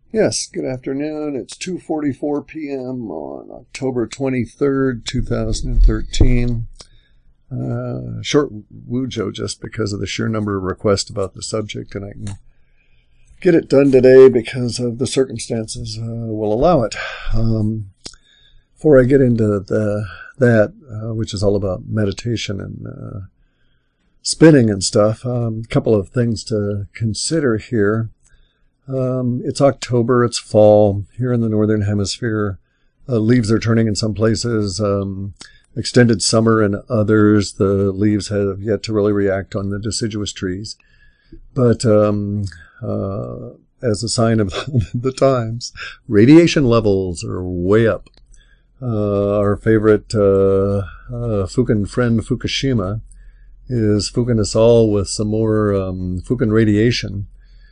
Yes, good afternoon. It's 2:44 p.m. on October 23rd, 2013. Short Wujo just because of the sheer number of requests about the subject, and I can get it done today because of the circumstances will allow it. Before I get into that, which is all about meditation and spinning and stuff, a couple of things to consider here. It's October, it's fall here in the Northern Hemisphere. Leaves are turning in some places, extended summer in others. The leaves have yet to really react on the deciduous trees. But as a sign of the times, radiation levels are way up. Our favorite Fukin friend Fukushima is fuking us all with some more Fukin radiation.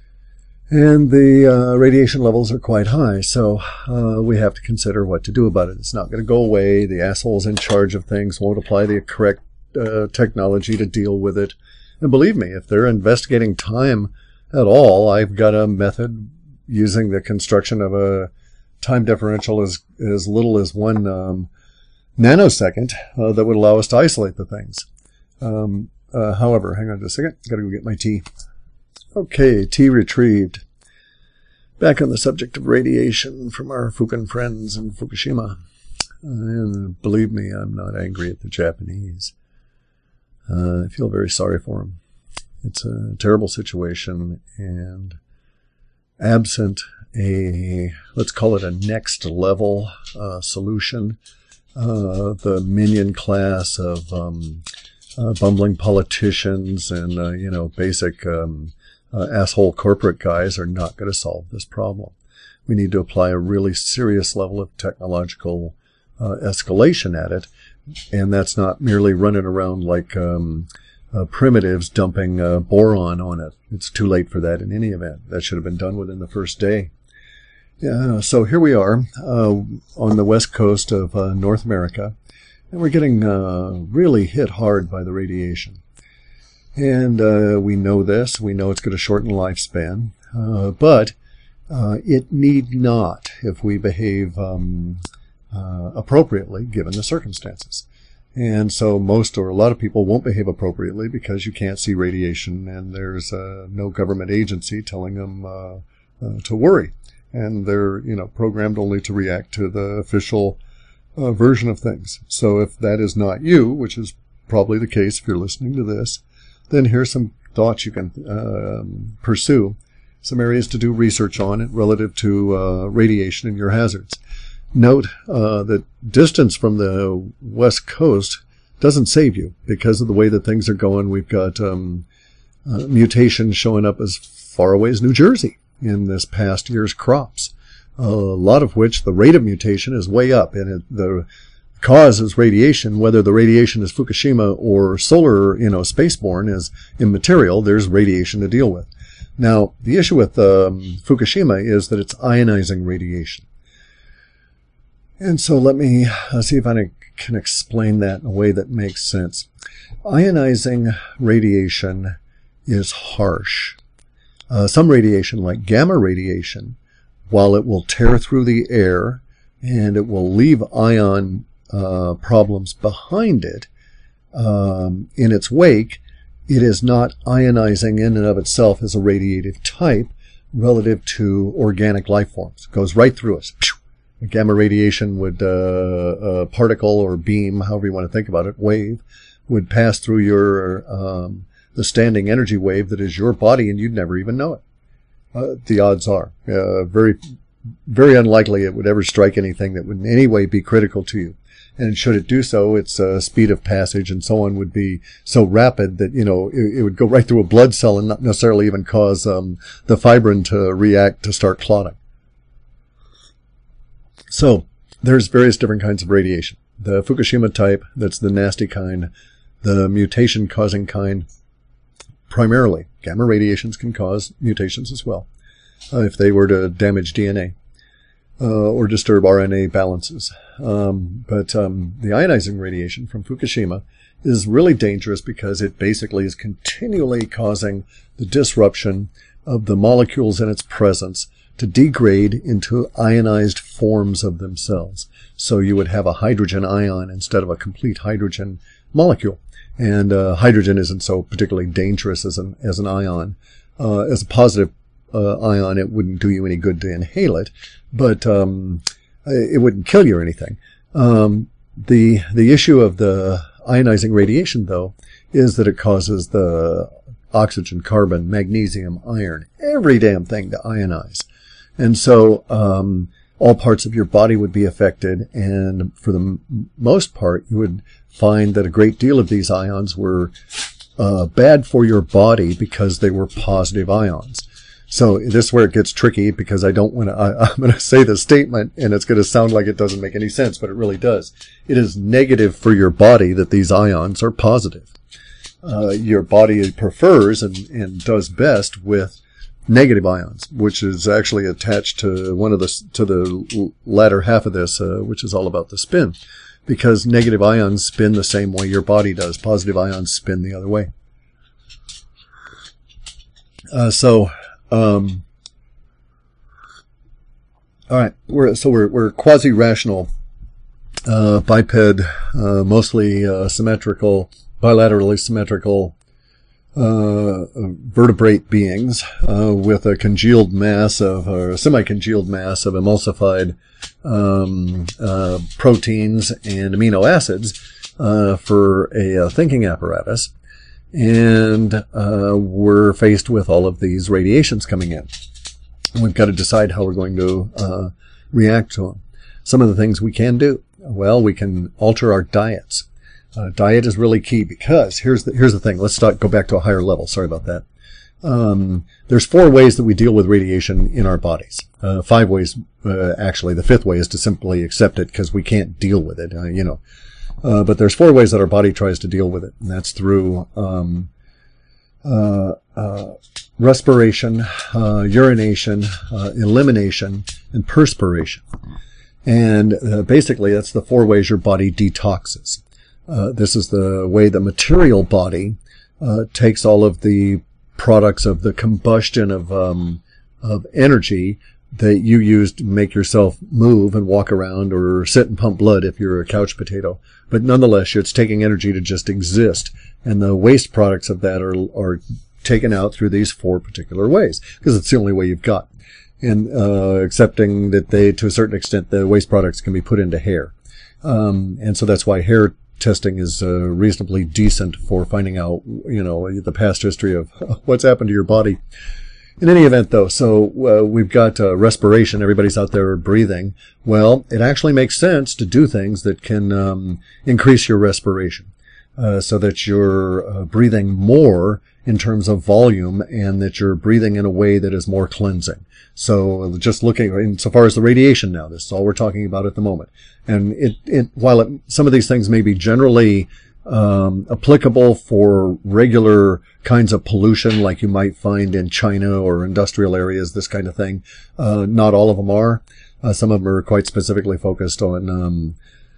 And the radiation levels are quite high, so we have to consider what to do about it. It's not going to go away. The assholes in charge of things won't apply the correct technology to deal with it. And believe me, if they're investigating time at all, I've got a method using the construction of a time differential as little as 1 nanosecond that would allow us to isolate the things. However, hang on just a second. Got to go get my tea. Okay, tea retrieved. Back on the subject of radiation from our Fukin friends in Fukushima. And believe me, I'm not angry at the Japanese. I feel very sorry for them. It's a terrible situation, and absent a, let's call it a next level solution, the minion class of bumbling politicians and, basic asshole corporate guys are not going to solve this problem. We need to apply a really serious level of technological escalation at it, and that's not merely running around like primitives dumping boron on it. It's too late for that in any event. That should have been done within the first day. So here we are on the west coast of North America, and we're getting really hit hard by the radiation. And we know this. We know it's going to shorten lifespan. But it need not if we behave appropriately given the circumstances. And so most or a lot of people won't behave appropriately because you can't see radiation and there's no government agency telling them to worry. And they're, programmed only to react to the official version of things. So if that is not you, which is probably the case if you're listening to this, then here's some thoughts you can pursue, some areas to do research on it relative to radiation and your hazards. Note that distance from the west coast doesn't save you because of the way that things are going. We've got mutations showing up as far away as New Jersey in this past year's crops, a lot of which the rate of mutation is way up, and the cause is radiation. Whether the radiation is Fukushima or solar, spaceborne is immaterial. There's radiation to deal with. Now, the issue with Fukushima is that it's ionizing radiation. And so let me see if I can explain that in a way that makes sense. Ionizing radiation is harsh. Some radiation, like gamma radiation, while it will tear through the air and it will leave ion problems behind it, in its wake, it is not ionizing in and of itself as a radiative type relative to organic life forms. It goes right through us. Gamma radiation would, particle or beam, however you want to think about it, wave, would pass through your, the standing energy wave that is your body, and you'd never even know it. The odds are, very, very unlikely it would ever strike anything that would in any way be critical to you. And should it do so, its speed of passage and so on would be so rapid that, it would go right through a blood cell and not necessarily even cause the fibrin to react to start clotting. So there's various different kinds of radiation. The Fukushima type, that's the nasty kind, the mutation-causing kind, primarily. Gamma radiations can cause mutations as well, if they were to damage DNA. Or disturb RNA balances. But the ionizing radiation from Fukushima is really dangerous because it basically is continually causing the disruption of the molecules in its presence to degrade into ionized forms of themselves. So you would have a hydrogen ion instead of a complete hydrogen molecule. And hydrogen isn't so particularly dangerous as an ion. As a positive ion, it wouldn't do you any good to inhale it, but it wouldn't kill you or anything. The issue of the ionizing radiation, though, is that it causes the oxygen, carbon, magnesium, iron, every damn thing to ionize. And so all parts of your body would be affected, and for the most part, you would find that a great deal of these ions were bad for your body because they were positive ions. So this is where it gets tricky, because I don't want to, I'm going to say the statement and it's going to sound like it doesn't make any sense, but it really does. It is negative for your body that these ions are positive. Your body prefers and does best with negative ions, which is actually attached to to the latter half of this, which is all about the spin, because negative ions spin the same way your body does. Positive ions spin the other way. All right, we're quasi-rational, biped, mostly symmetrical, bilaterally symmetrical, vertebrate beings with a congealed mass or a semi-congealed mass of emulsified proteins and amino acids for a thinking apparatus. And we're faced with all of these radiations coming in. And we've got to decide how we're going to react to them. Some of the things we can do. Well, we can alter our diets. Diet is really key, because here's the thing. Let's go back to a higher level. Sorry about that. There's 4 ways that we deal with radiation in our bodies. 5 ways, actually. The 5th way is to simply accept it because we can't deal with it, but there's 4 ways that our body tries to deal with it, and that's through respiration, urination, elimination, and perspiration. And basically, that's the 4 ways your body detoxes. This is the way the material body takes all of the products of the combustion of energy that you use to make yourself move and walk around or sit and pump blood if you're a couch potato. But nonetheless, it's taking energy to just exist. And the waste products of that are taken out through these 4 particular ways, because it's the only way you've got. And accepting that to a certain extent, the waste products can be put into hair. And so that's why hair testing is reasonably decent for finding out, the past history of what's happened to your body. In any event, though, so we've got respiration. Everybody's out there breathing. Well, it actually makes sense to do things that can increase your respiration, so that you're breathing more in terms of volume, and that you're breathing in a way that is more cleansing. So just looking insofar as the radiation now, this is all we're talking about at the moment. And while some of these things may be generally applicable for regular kinds of pollution like you might find in China or industrial areas, this kind of thing, not all of them are. Some of them are quite specifically focused on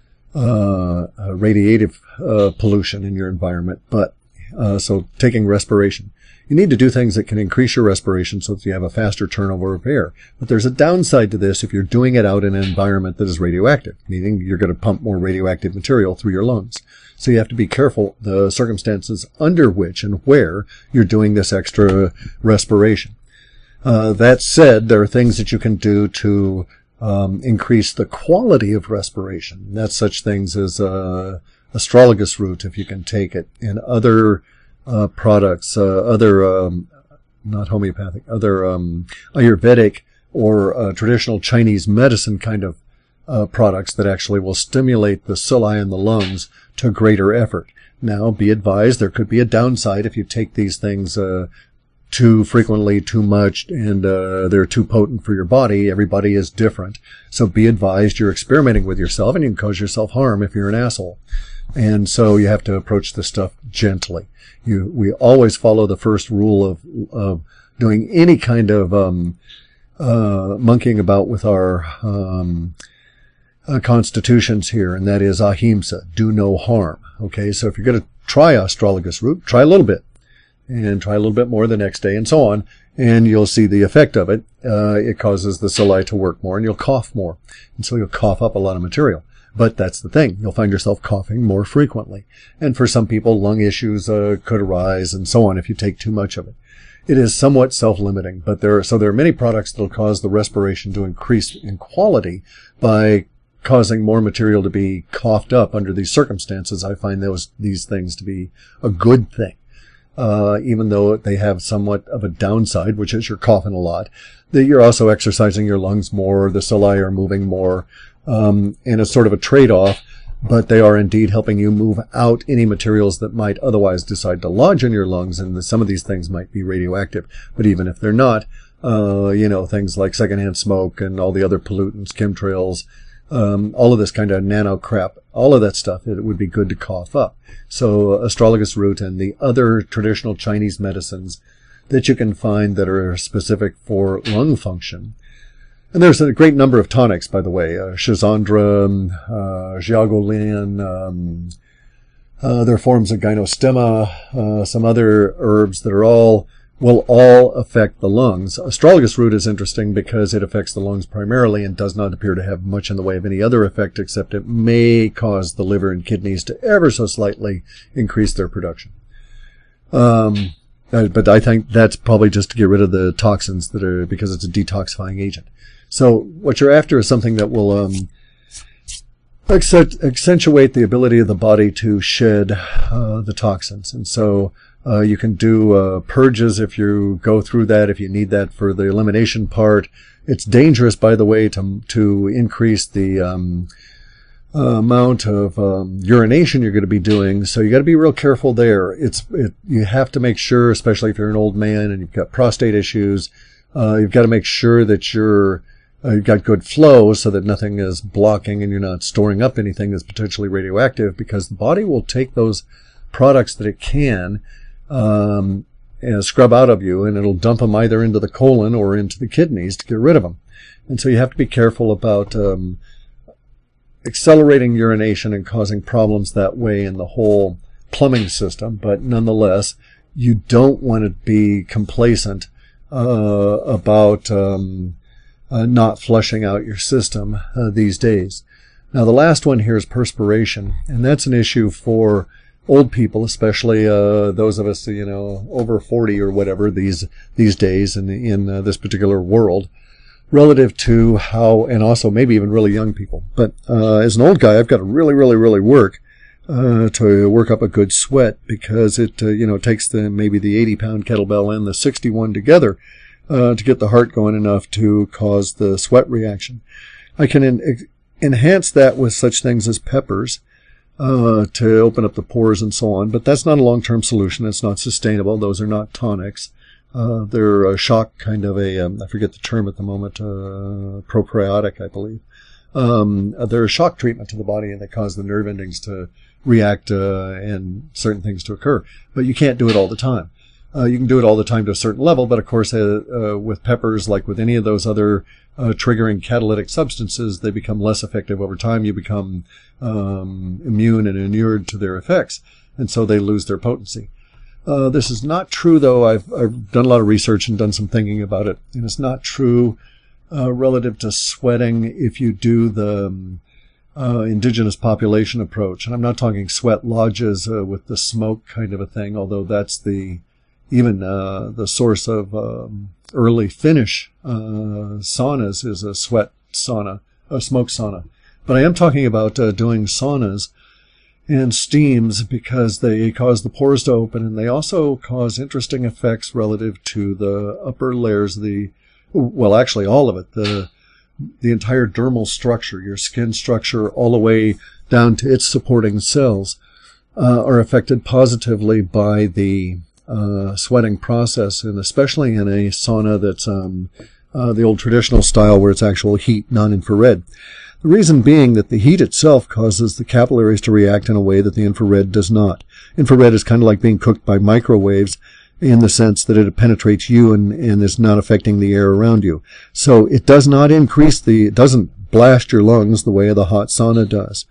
radiative pollution in your environment. But so taking respiration. You need to do things that can increase your respiration so that you have a faster turnover of air. But there's a downside to this if you're doing it out in an environment that is radioactive, meaning you're going to pump more radioactive material through your lungs. So you have to be careful the circumstances under which and where you're doing this extra respiration. That said, there are things that you can do to increase the quality of respiration. That's such things as astragalus root, if you can take it, and other products, not homeopathic, other Ayurvedic or traditional Chinese medicine kind of products that actually will stimulate the cilia in the lungs to greater effort. Now, be advised, there could be a downside if you take these things too frequently, too much, and they're too potent for your body. Everybody is different. So be advised, you're experimenting with yourself, and you can cause yourself harm if you're an asshole. And so you have to approach this stuff gently. We always follow the first rule of doing any kind of monkeying about with our constitutions here, and that is ahimsa, do no harm. Okay, so if you're going to try astragalus root, try a little bit, and try a little bit more the next day, and so on. And you'll see the effect of it. It causes the cilia to work more, and you'll cough more. And so you'll cough up a lot of material. But that's the thing. You'll find yourself coughing more frequently. And for some people, lung issues could arise and so on if you take too much of it. It is somewhat self-limiting, but there are many products that will cause the respiration to increase in quality by causing more material to be coughed up under these circumstances. I find these things to be a good thing. Even though they have somewhat of a downside, which is you're coughing a lot, that you're also exercising your lungs more, the cilia are moving more, and it's sort of a trade-off, but they are indeed helping you move out any materials that might otherwise decide to lodge in your lungs, and some of these things might be radioactive. But even if they're not, things like secondhand smoke and all the other pollutants, chemtrails, all of this kind of nano crap, all of that stuff, it would be good to cough up. So astragalus root and the other traditional Chinese medicines that you can find that are specific for lung function. And there's a great number of tonics, by the way, Schizandra, Jiaogolin, there are forms of gynostemma, some other herbs that will all affect the lungs. Astragalus root is interesting because it affects the lungs primarily and does not appear to have much in the way of any other effect, except it may cause the liver and kidneys to ever so slightly increase their production. But I think that's probably just to get rid of the toxins because it's a detoxifying agent. So what you're after is something that will accentuate the ability of the body to shed the toxins. And so you can do purges if you go through that, if you need that for the elimination part. It's dangerous, by the way, to increase the amount of urination you're going to be doing. So you got to be real careful there. You have to make sure, especially if you're an old man and you've got prostate issues, you've got to make sure that you've got good flow so that nothing is blocking and you're not storing up anything that's potentially radioactive, because the body will take those products that it can and scrub out of you, and it'll dump them either into the colon or into the kidneys to get rid of them. And so you have to be careful about accelerating urination and causing problems that way in the whole plumbing system. But nonetheless, you don't want to be complacent about not flushing out your system these days. Now, the last one here is perspiration, and that's an issue for old people, especially those of us, over 40 or whatever these days in this particular world, relative to how, and also maybe even really young people. But as an old guy, I've got to really, really, really work to work up a good sweat, because it takes maybe the 80-pound kettlebell and the 61 together to get the heart going enough to cause the sweat reaction. I can enhance that with such things as peppers to open up the pores and so on, but that's not a long-term solution. It's not sustainable. Those are not tonics. They're a shock, kind of I forget the term at the moment, propriotic, I believe. They're a shock treatment to the body, and they cause the nerve endings to react and certain things to occur. But you can't do it all the time. You can do it all the time to a certain level, but of course, with peppers, like with any of those other triggering catalytic substances, they become less effective over time. You become immune and inured to their effects, and so they lose their potency. This is not true, though. I've done a lot of research and done some thinking about it, and it's not true relative to sweating if you do the indigenous population approach. And I'm not talking sweat lodges with the smoke kind of a thing, although that's the source of early Finnish saunas is a sweat sauna, a smoke sauna. But I am talking about doing saunas and steams, because they cause the pores to open, and they also cause interesting effects relative to the upper layers of actually all of it, the entire dermal structure, your skin structure, all the way down to its supporting cells, are affected positively by the sweating process, and especially in a sauna that's the old traditional style where it's actual heat, non-infrared. The reason being that the heat itself causes the capillaries to react in a way that the infrared does not. Infrared is kind of like being cooked by microwaves in the sense that it penetrates you and is not affecting the air around you. So it does not it doesn't blast your lungs the way the hot sauna does.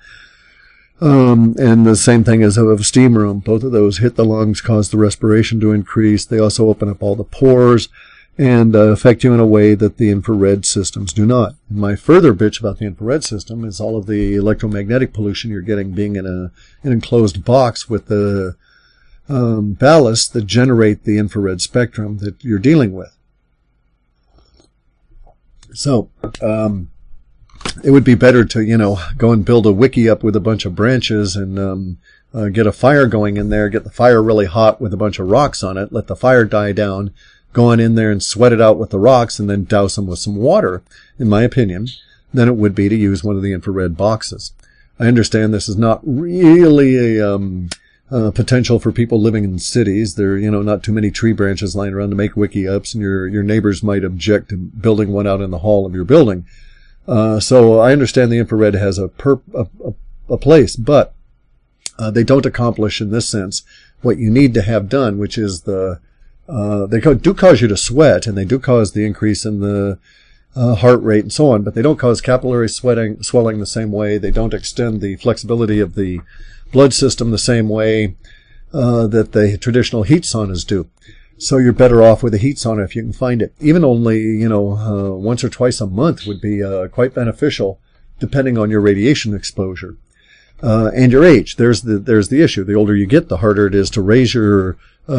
And the same thing as a steam room. Both of those hit the lungs, cause the respiration to increase. They also open up all the pores. and affect you in a way that the infrared systems do not. And my further bitch about the infrared system is all of the electromagnetic pollution you're getting being in an enclosed box with the ballasts that generate the infrared spectrum that you're dealing with. So, it would be better to, go and build a wiki up with a bunch of branches and get a fire going in there, get the fire really hot with a bunch of rocks on it, let the fire die down, go on in there and sweat it out with the rocks and then douse them with some water, in my opinion, than it would be to use one of the infrared boxes. I understand this is not really a potential for people living in cities. There are, not too many tree branches lying around to make wiki ups, and your neighbors might object to building one out in the hall of your building. So I understand the infrared has a place, but they don't accomplish in this sense what you need to have done, which is they do cause you to sweat, and they do cause the increase in the heart rate and so on, but they don't cause capillary swelling the same way. They don't extend the flexibility of the blood system the same way that the traditional heat saunas do. So you're better off with a heat sauna if you can find it. Even only, once or twice a month would be quite beneficial, depending on your radiation exposure and your age. There's the issue. The older you get, the harder it is to raise your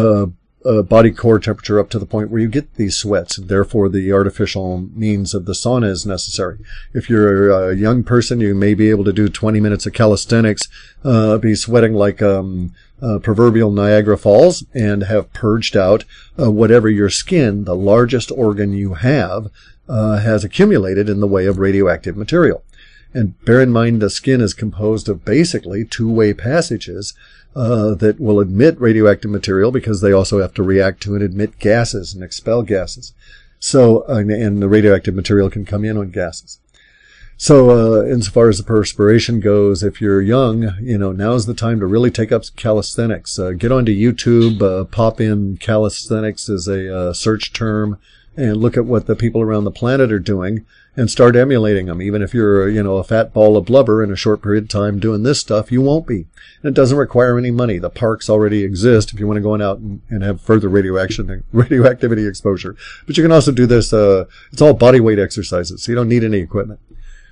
body core temperature up to the point where you get these sweats, and therefore the artificial means of the sauna is necessary. If you're a young person, you may be able to do 20 minutes of calisthenics, be sweating like proverbial Niagara Falls, and have purged out whatever your skin, the largest organ you have, has accumulated in the way of radioactive material. And bear in mind, the skin is composed of basically two-way passages that will admit radioactive material, because they also have to react to and admit gases and expel gases. So, and the radioactive material can come in on gases. So, insofar as the perspiration goes, if you're young, now's the time to really take up calisthenics. Get onto YouTube, pop in calisthenics as a search term, and look at what the people around the planet are doing, and start emulating them. Even if you're, a fat ball of blubber in a short period of time doing this stuff, you won't be. And it doesn't require any money. The parks already exist if you want to go out and have further radioactivity exposure. But you can also do this, it's all body weight exercises, so you don't need any equipment.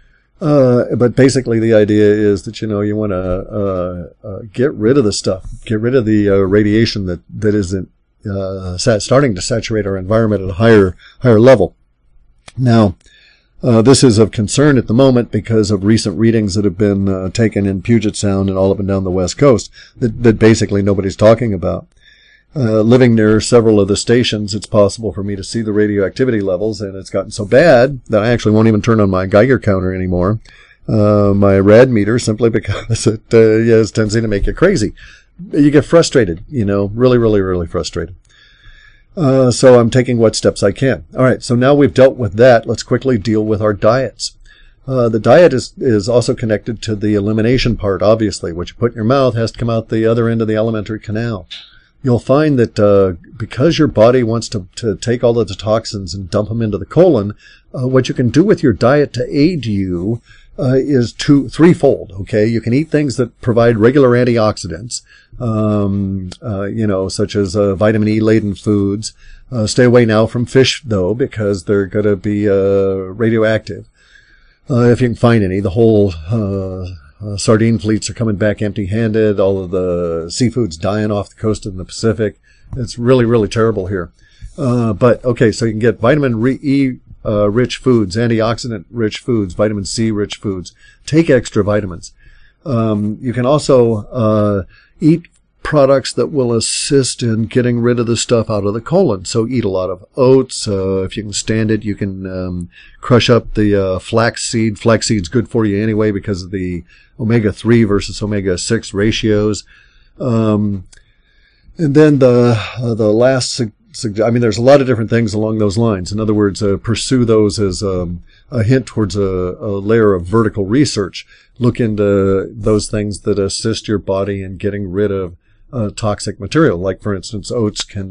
But basically the idea is that, you want to get rid of the stuff, get rid of the radiation that isn't starting to saturate our environment at a higher level. Now, this is of concern at the moment because of recent readings that have been taken in Puget Sound and all up and down the West Coast that basically nobody's talking about. Living near several of the stations, it's possible for me to see the radioactivity levels, and it's gotten so bad that I actually won't even turn on my Geiger counter anymore, my rad meter, simply because it has a tendency to make you crazy. You get frustrated, really, really, really frustrated. So I'm taking what steps I can. All right, so now we've dealt with that. Let's quickly deal with our diets. The diet is also connected to the elimination part, obviously. What you put in your mouth has to come out the other end of the alimentary canal. You'll find that because your body wants to take all of the toxins and dump them into the colon, what you can do with your diet to aid you is threefold. Okay, you can eat things that provide regular antioxidants, such as vitamin E laden foods. Stay away now from fish, though, because they're going to be radioactive. If you can find any, the whole sardine fleets are coming back empty-handed. All of the seafood's dying off the coast of the Pacific. It's really, really terrible here. But okay, so you can get vitamin E rich foods, antioxidant rich foods, vitamin C rich foods. Take extra vitamins. You can also eat products that will assist in getting rid of the stuff out of the colon. So eat a lot of oats. If you can stand it, you can crush up the flaxseed. Flaxseed's good for you anyway because of the omega-3 versus omega-6 ratios. And then the last, there's a lot of different things along those lines. In other words, pursue those as a hint towards a layer of vertical research. Look into those things that assist your body in getting rid of toxic material. Like, for instance, oats can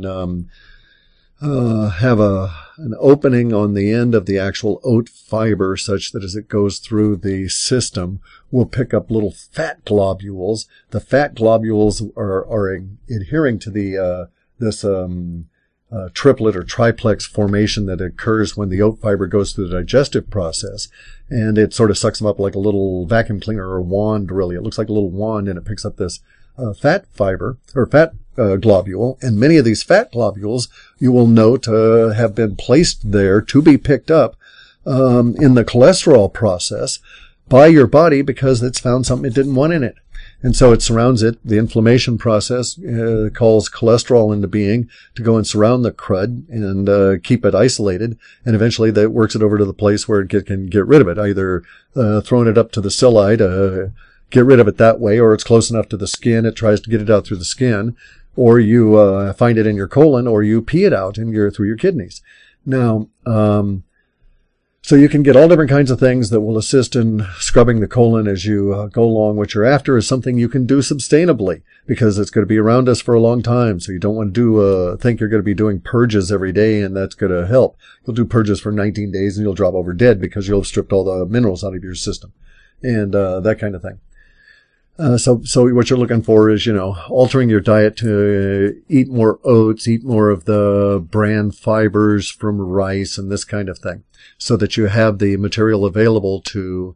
have an opening on the end of the actual oat fiber such that as it goes through the system will pick up little fat globules. The fat globules are adhering to the this triplet or triplex formation that occurs when the oat fiber goes through the digestive process. And it sort of sucks them up like a little vacuum cleaner or a wand, really. It looks like a little wand, and it picks up this fat fiber or fat globule. And many of these fat globules you will note have been placed there to be picked up in the cholesterol process by your body because it's found something it didn't want in it. And so it surrounds it. The inflammation process calls cholesterol into being to go and surround the crud and keep it isolated. And eventually that works it over to the place where it can get rid of it, either throwing it up to the cilia to get rid of it that way, or it's close enough to the skin, it tries to get it out through the skin, or you find it in your colon, or you pee it out through your kidneys. Now, so you can get all different kinds of things that will assist in scrubbing the colon as you go along. What you're after is something you can do sustainably because it's going to be around us for a long time. So you don't want to think you're going to be doing purges every day and that's going to help. You'll do purges for 19 days and you'll drop over dead because you'll have stripped all the minerals out of your system and that kind of thing. So what you're looking for is, altering your diet to eat more oats, eat more of the bran fibers from rice and this kind of thing, so that you have the material available to,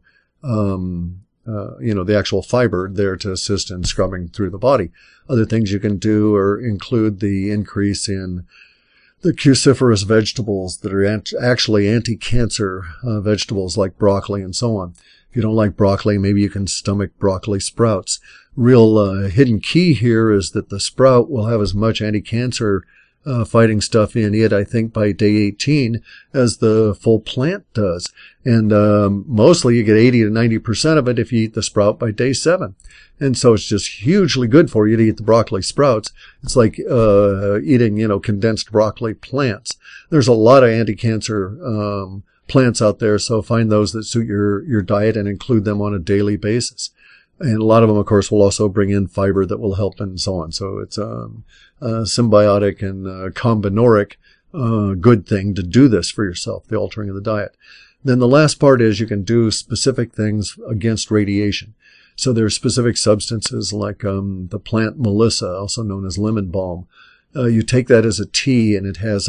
the actual fiber there to assist in scrubbing through the body. Other things you can do include the increase in the cruciferous vegetables that are actually anti-cancer vegetables like broccoli and so on. If you don't like broccoli, maybe you can stomach broccoli sprouts. Real hidden key here is that the sprout will have as much anti-cancer fighting stuff in it, I think, by day 18 as the full plant does. And mostly you get 80 to 90% of it if you eat the sprout by day 7. And so it's just hugely good for you to eat the broccoli sprouts. It's like eating, condensed broccoli plants. There's a lot of anti-cancer plants out there, so find those that suit your diet and include them on a daily basis. And a lot of them, of course, will also bring in fiber that will help and so on. So it's a symbiotic and combinoric good thing to do this for yourself, the altering of the diet. Then the last part is you can do specific things against radiation. So there are specific substances like the plant melissa, also known as lemon balm. You take that as a tea, and it has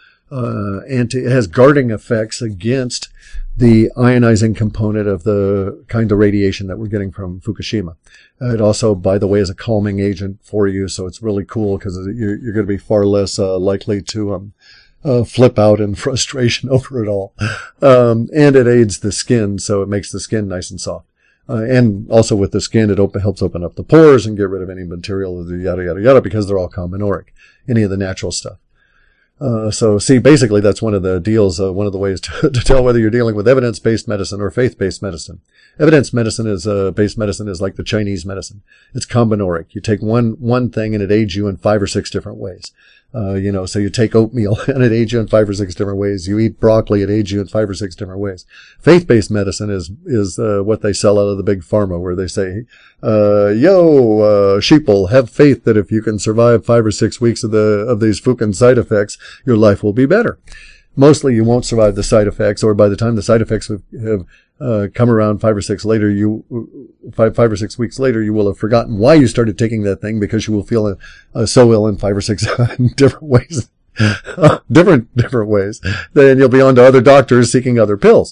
it has guarding effects against the ionizing component of the kind of radiation that we're getting from Fukushima. It also, by the way, is a calming agent for you, so it's really cool because you're going to be far less likely to flip out in frustration over it all. And it aids the skin, so it makes the skin nice and soft. And also with the skin, it helps open up the pores and get rid of any material, yada, yada, yada, because they're all combinoric, any of the natural stuff. So see, basically that's one of the deals, one of the ways to tell whether you're dealing with evidence-based medicine or faith-based medicine. Evidence medicine is, based medicine is like the Chinese medicine. It's combinoric. You take one thing and it aids you in 5 or 6 different ways. So you take oatmeal and it aids you in 5 or 6 different ways. You eat broccoli, it aids you in 5 or 6 different ways. Faith-based medicine is what they sell out of the big pharma, where they say, sheeple, have faith that if you can survive 5 or 6 weeks of these Fukin side effects, your life will be better. Mostly you won't survive the side effects, or by the time the side effects have come around 5 or 6 weeks later, you will have forgotten why you started taking that thing, because you will feel so ill in 5 or 6 different ways, different ways. Then you'll be on to other doctors seeking other pills.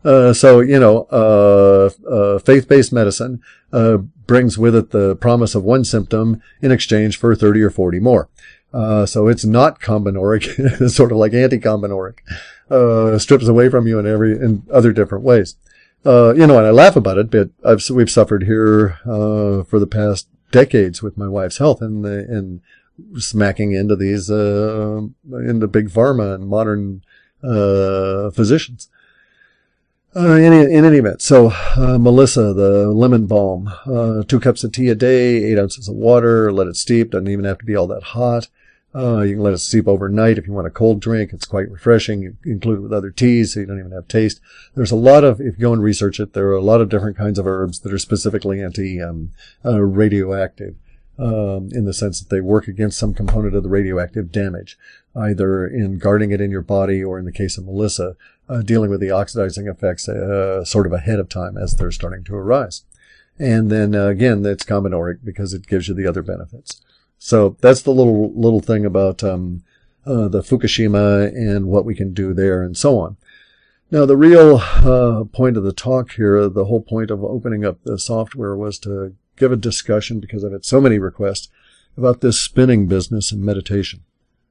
Faith-based medicine brings with it the promise of one symptom in exchange for 30 or 40 more. So it's not combinoric. It's sort of like anti-combinoric. Strips away from you in other different ways. And I laugh about it, but we've suffered here, for the past decades with my wife's health and smacking into these, into big pharma and modern, physicians. In any event, so, Melissa, the lemon balm, 2 cups of tea a day, 8 ounces of water, let it steep, doesn't even have to be all that hot. You can let it steep overnight if you want a cold drink. It's quite refreshing. You include it with other teas, so you don't even have taste. There's a lot of, if you go and research it, there are a lot of different kinds of herbs that are specifically radioactive, in the sense that they work against some component of the radioactive damage, either in guarding it in your body, or in the case of Melissa, dealing with the oxidizing effects, sort of ahead of time as they're starting to arise. And then, again, it's combinoric because it gives you the other benefits. So that's the little thing about the Fukushima and what we can do there and so on. Now, the real point of the talk here, the whole point of opening up the software was to give a discussion, because I've had so many requests, about this spinning business and meditation.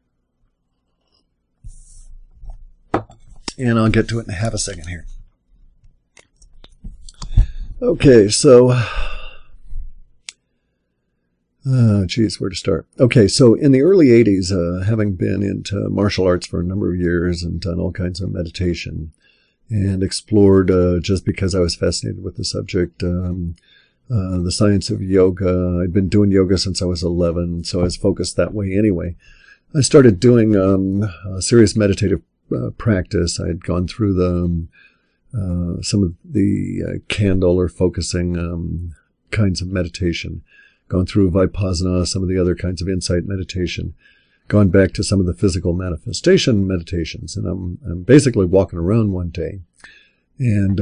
And I'll get to it in half a second here. Okay, so, where to start? Okay, so in the early 80s, having been into martial arts for a number of years and done all kinds of meditation and explored, just because I was fascinated with the subject, the science of yoga. I'd been doing yoga since I was 11, so I was focused that way anyway. I started doing a serious meditative practice. I'd gone through some of the candle or focusing kinds of meditation, gone through Vipassana, some of the other kinds of insight meditation, gone back to some of the physical manifestation meditations. And I'm basically walking around one day, and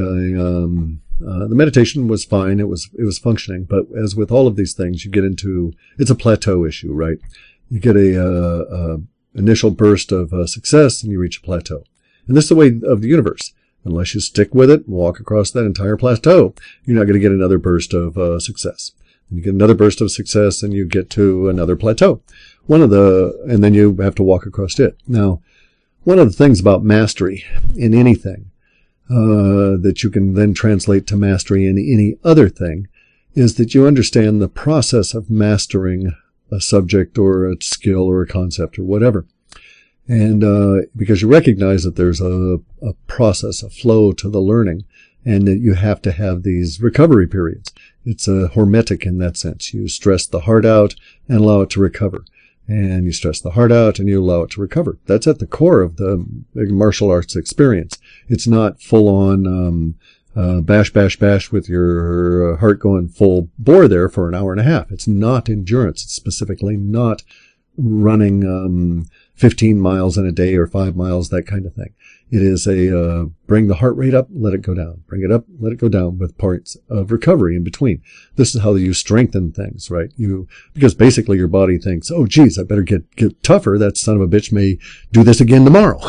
the meditation was fine. It was functioning. But as with all of these things, you get into, it's a plateau issue, right? You get a initial burst of success, and you reach a plateau. And this is the way of the universe. Unless you stick with it, walk across that entire plateau, you're not going to get another burst of success. And you get another burst of success, and you get to another plateau. And then you have to walk across it. Now, one of the things about mastery in anything, that you can then translate to mastery in any other thing, is that you understand the process of mastering a subject or a skill or a concept or whatever. And because you recognize that there's a process, a flow to the learning, and that you have to have these recovery periods. It's hormetic in that sense. You stress the heart out and allow it to recover. And you stress the heart out and you allow it to recover. That's at the core of the martial arts experience. It's not full on bash, bash, bash with your heart going full bore there for an hour and a half. It's not endurance. It's specifically not running 15 miles in a day or 5 miles, that kind of thing. It is a bring the heart rate up, let it go down. Bring it up, let it go down, with parts of recovery in between. This is how you strengthen things, right? Because basically your body thinks, oh geez, I better get tougher. That son of a bitch may do this again tomorrow,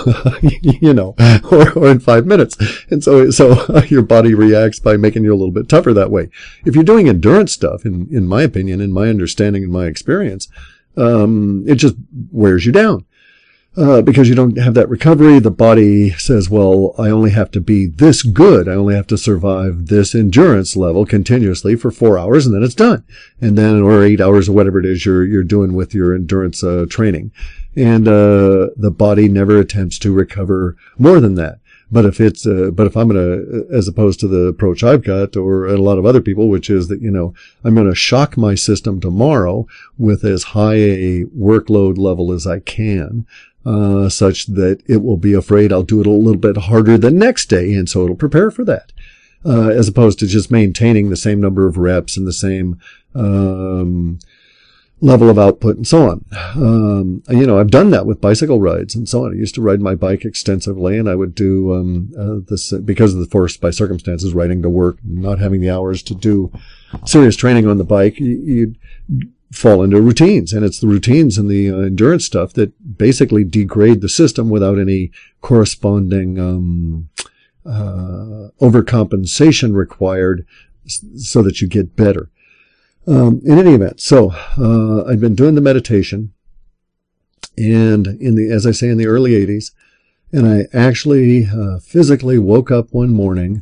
or in 5 minutes. And so your body reacts by making you a little bit tougher that way. If you're doing endurance stuff, in my opinion, in my understanding, in my experience, it just wears you down. Because you don't have that recovery. The body says, well, I only have to be this good. I only have to survive this endurance level continuously for 4 hours, and then it's done. Or 8 hours or whatever it is you're doing with your endurance training. And the body never attempts to recover more than that. But if I'm going to, as opposed to the approach I've got, or a lot of other people, which is that, I'm going to shock my system tomorrow with as high a workload level as I can, such that it will be afraid I'll do it a little bit harder the next day, and so it'll prepare for that, as opposed to just maintaining the same number of reps and the same level of output and so on. I've done that with bicycle rides and so on. I used to ride my bike extensively, and I would do this because of the forced by circumstances, riding to work, not having the hours to do serious training on the bike. You'd fall into routines, and it's the routines and the endurance stuff that basically degrade the system without any corresponding overcompensation required so that you get better. In any event, so I've been doing the meditation, and as I say, in the early 80s, and I actually physically woke up one morning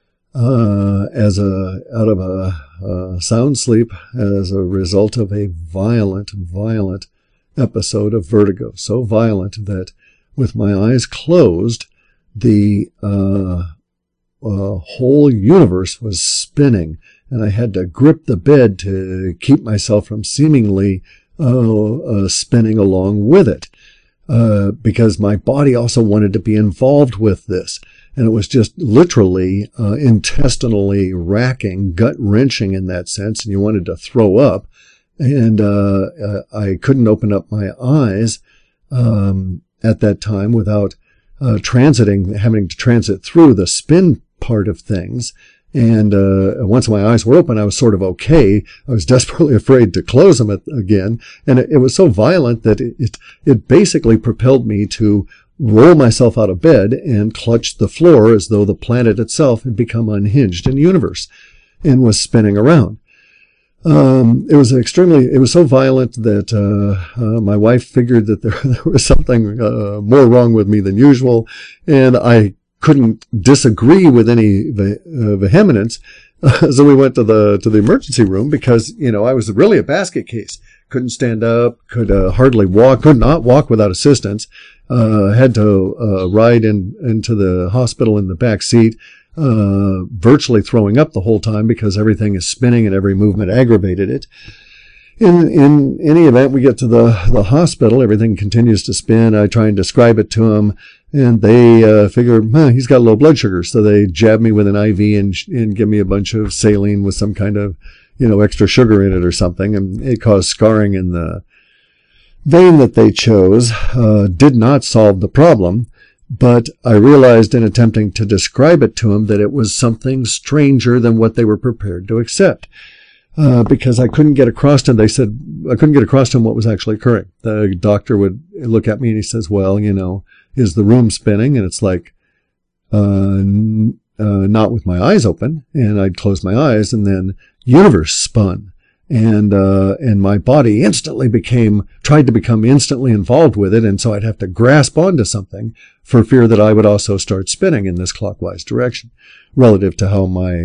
out of a sound sleep as a result of a violent episode of vertigo. So violent that with my eyes closed, the whole universe was spinning, and I had to grip the bed to keep myself from seemingly spinning along with it, because my body also wanted to be involved with this. And it was just literally intestinally racking, gut-wrenching in that sense, and you wanted to throw up. And I couldn't open up my eyes at that time without having to transit through the spin part of things. And once my eyes were open, I was sort of okay. I was desperately afraid to close them again. And it was so violent that it basically propelled me to roll myself out of bed and clutch the floor as though the planet itself had become unhinged in the universe and was spinning around. It was so violent that my wife figured that there was something more wrong with me than usual, and I couldn't disagree with any vehemence. So we went to the emergency room because, I was really a basket case. Couldn't stand up, could hardly walk, could not walk without assistance. Had to ride into the hospital in the back seat. Virtually throwing up the whole time because everything is spinning and every movement aggravated it. In any event, we get to the hospital. Everything continues to spin. I try and describe it to them, and they figure, he's got low blood sugar. So they jab me with an IV and give me a bunch of saline with some kind of, extra sugar in it or something. And it caused scarring in the vein that they chose. Did not solve the problem. But I realized in attempting to describe it to them that it was something stranger than what they were prepared to accept. Because I couldn't get across to them. They said, I couldn't get across to them what was actually occurring. The doctor would look at me and he says, well, is the room spinning? And it's like, not with my eyes open. And I'd close my eyes and then universe spun. And my body tried to become instantly involved with it. And so I'd have to grasp onto something for fear that I would also start spinning in this clockwise direction relative to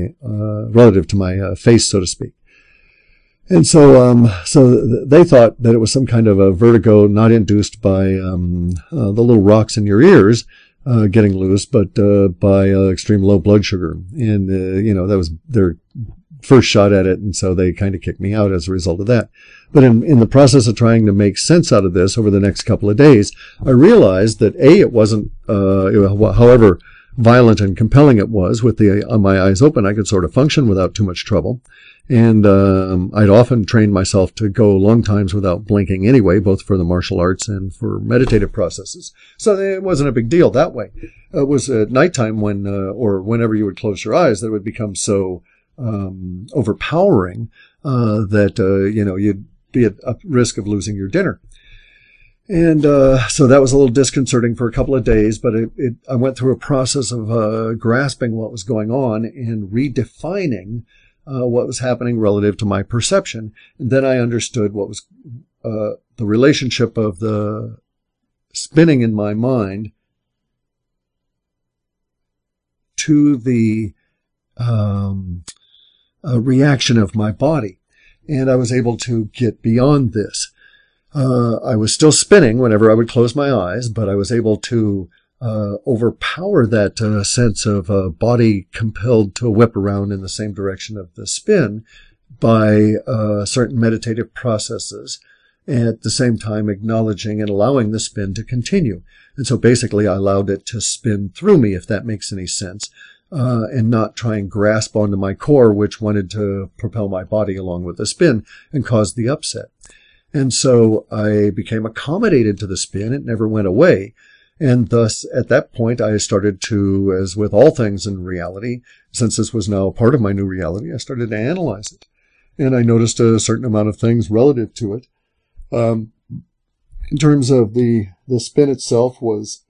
my face, so to speak. And so they thought that it was some kind of a vertigo not induced by, the little rocks in your ears, getting loose, but, by, extreme low blood sugar. And, that was their first shot at it, and so they kind of kicked me out as a result of that. But in the process of trying to make sense out of this over the next couple of days, I realized that it wasn't, however violent and compelling it was, with my eyes open, I could sort of function without too much trouble. And I'd often trained myself to go long times without blinking anyway, both for the martial arts and for meditative processes. So it wasn't a big deal that way. It was at nighttime when, or whenever you would close your eyes, that it would become so overpowering that you'd be at risk of losing your dinner. And so that was a little disconcerting for a couple of days, but I went through a process of grasping what was going on and redefining what was happening relative to my perception. And then I understood what was the relationship of the spinning in my mind to the reaction of my body. And I was able to get beyond this. I was still spinning whenever I would close my eyes, but I was able to overpower that sense of body compelled to whip around in the same direction of the spin by certain meditative processes, at the same time acknowledging and allowing the spin to continue. And so basically I allowed it to spin through me, if that makes any sense, and not try and grasp onto my core, which wanted to propel my body along with the spin and cause the upset. And so I became accommodated to the spin. It never went away. And thus, at that point, I started to, as with all things in reality, since this was now part of my new reality, I started to analyze it. And I noticed a certain amount of things relative to it. In terms of the spin itself was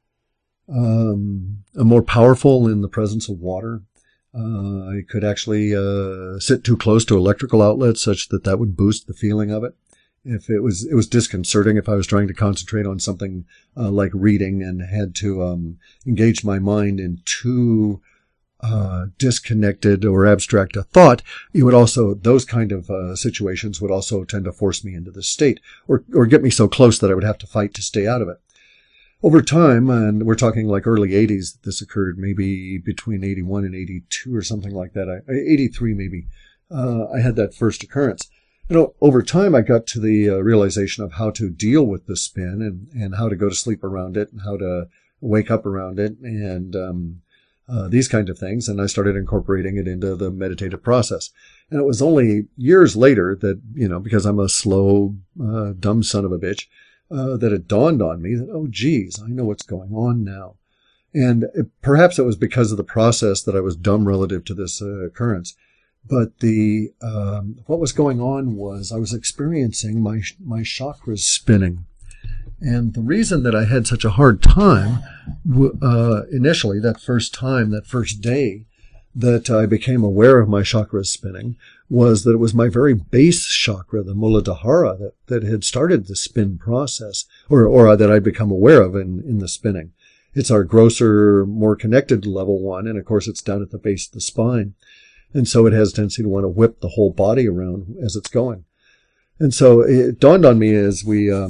more powerful in the presence of water. I could actually sit too close to electrical outlets such that would boost the feeling of it. If it was disconcerting if I was trying to concentrate on something like reading and had to engage my mind in too disconnected or abstract a thought. Those kind of situations would also tend to force me into this state, or get me so close that I would have to fight to stay out of it. Over time, and we're talking like early 80s, this occurred maybe between 81 and 82 or something like that. 83 maybe. I had that first occurrence. Over time, I got to the realization of how to deal with the spin and how to go to sleep around it and how to wake up around it and these kind of things. And I started incorporating it into the meditative process. And it was only years later that, because I'm a slow, dumb son of a bitch, that it dawned on me that, oh, geez, I know what's going on now. And perhaps it was because of the process that I was dumb relative to this occurrence. But what was going on was I was experiencing my chakras spinning. And the reason that I had such a hard time initially, that first day that I became aware of my chakras spinning, was that it was my very base chakra, the Muladhara, that had started the spin process, or that I'd become aware of in the spinning. It's our grosser, more connected level one, and of course it's down at the base of the spine. And so it has a tendency to want to whip the whole body around as it's going. And so it dawned on me as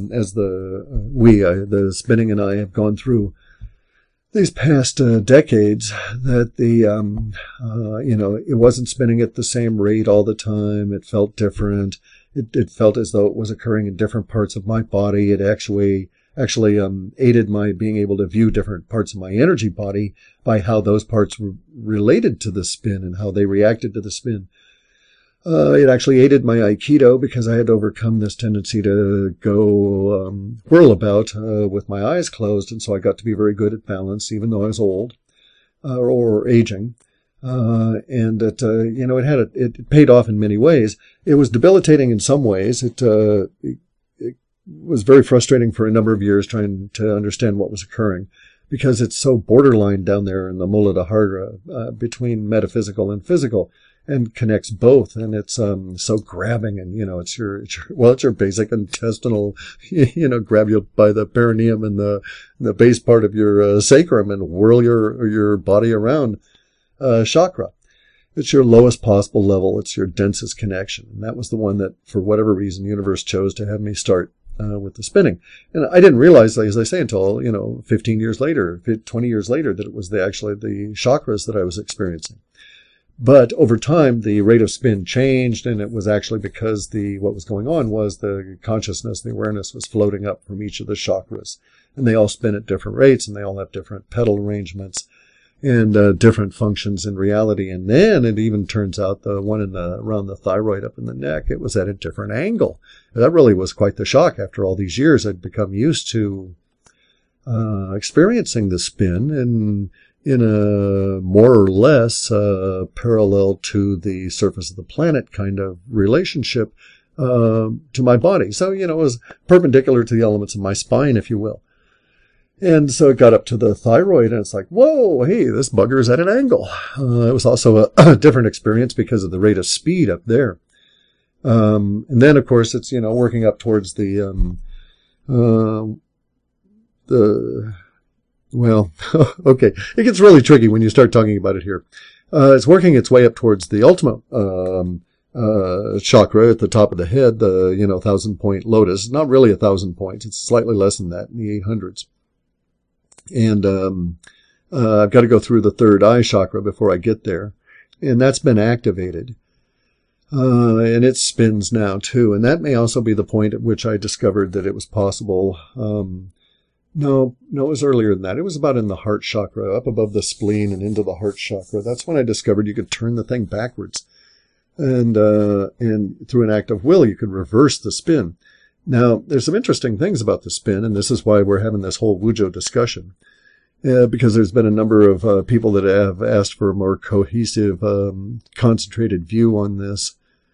the spinning and I have gone through these past decades that it wasn't spinning at the same rate all the time. It felt different. It felt as though it was occurring in different parts of my body. It actually aided my being able to view different parts of my energy body by how those parts were related to the spin and how they reacted to the spin. It actually aided my Aikido because I had to overcome this tendency to go whirl about with my eyes closed, and so I got to be very good at balance, even though I was old or aging. And it paid off in many ways. It was debilitating in some ways. It was very frustrating for a number of years trying to understand what was occurring, because it's so borderline down there in the Muladhara between metaphysical and physical, and connects both, and it's so grabbing, and it's your basic intestinal, grab you by the perineum and the base part of your sacrum and whirl your body around. Chakra. It's your lowest possible level. It's your densest connection, and that was the one that, for whatever reason, the universe chose to have me start with the spinning. And I didn't realize, as I say, until 15 years later, 20 years later, that it was actually the chakras that I was experiencing. But over time, the rate of spin changed, and it was actually because what was going on was the consciousness, the awareness was floating up from each of the chakras. And they all spin at different rates, and they all have different pedal arrangements and different functions in reality. And then it even turns out the one around the thyroid up in the neck, it was at a different angle. That really was quite the shock. After all these years, I'd become used to experiencing the spin and in a more or less parallel to the surface of the planet kind of relationship to my body. So, it was perpendicular to the elements of my spine, if you will. And so it got up to the thyroid, and it's like, whoa, hey, this bugger is at an angle. It was also a different experience because of the rate of speed up there. And then, of course, it's, working up towards well, okay. It gets really tricky when you start talking about it here. It's working its way up towards the ultimate chakra at the top of the head, the 1,000-point lotus. Not really 1,000 points. It's slightly less than that, in the 800s. And I've got to go through the third eye chakra before I get there. And that's been activated. And it spins now, too. And that may also be the point at which I discovered that it was possible. No, it was earlier than that. It was about in the heart chakra, up above the spleen and into the heart chakra. That's when I discovered you could turn the thing backwards. And through an act of will, you could reverse the spin. Now, there's some interesting things about the spin, and this is why we're having this whole Wuzhou discussion. Because there's been a number of people that have asked for a more cohesive, concentrated view on this.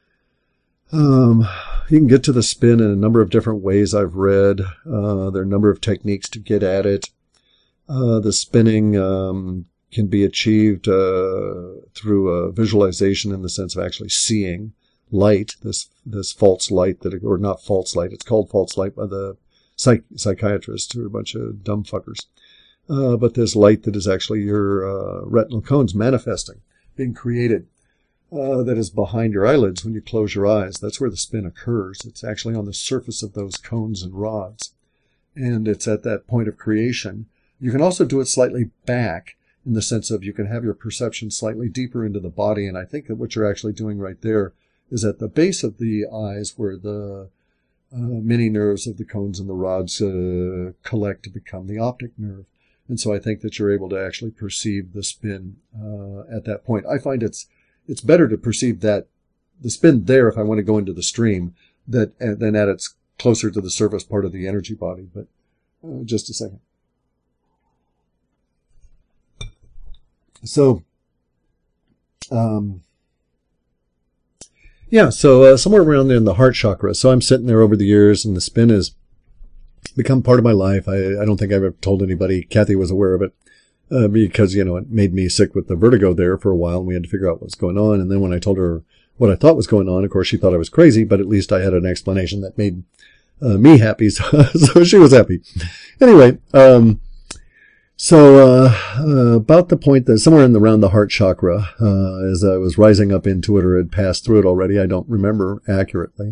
You can get to the spin in a number of different ways I've read. There are a number of techniques to get at it. The spinning can be achieved through visualization in the sense of actually seeing light, this false light, or not false light, it's called false light by the psychiatrists, who are a bunch of dumb fuckers. But this light that is actually your retinal cones manifesting, being created. That is behind your eyelids when you close your eyes. That's where the spin occurs. It's actually on the surface of those cones and rods. And it's at that point of creation. You can also do it slightly back, in the sense of you can have your perception slightly deeper into the body. And I think that what you're actually doing right there is at the base of the eyes, where the many nerves of the cones and the rods collect to become the optic nerve. And so I think that you're able to actually perceive the spin at that point. I find it's better to perceive the spin there if I want to go into the stream than at its closer to the surface part of the energy body. But just a second. So, somewhere around there in the heart chakra. So I'm sitting there over the years, and the spin has become part of my life. I don't think I've ever told anybody. Kathy was aware of it. Because, it made me sick with the vertigo there for a while, and we had to figure out what was going on. And then when I told her what I thought was going on, of course, she thought I was crazy, but at least I had an explanation that made me happy. So she was happy. Anyway, about the point that somewhere around the heart chakra, as I was rising up into it or had passed through it already, I don't remember accurately.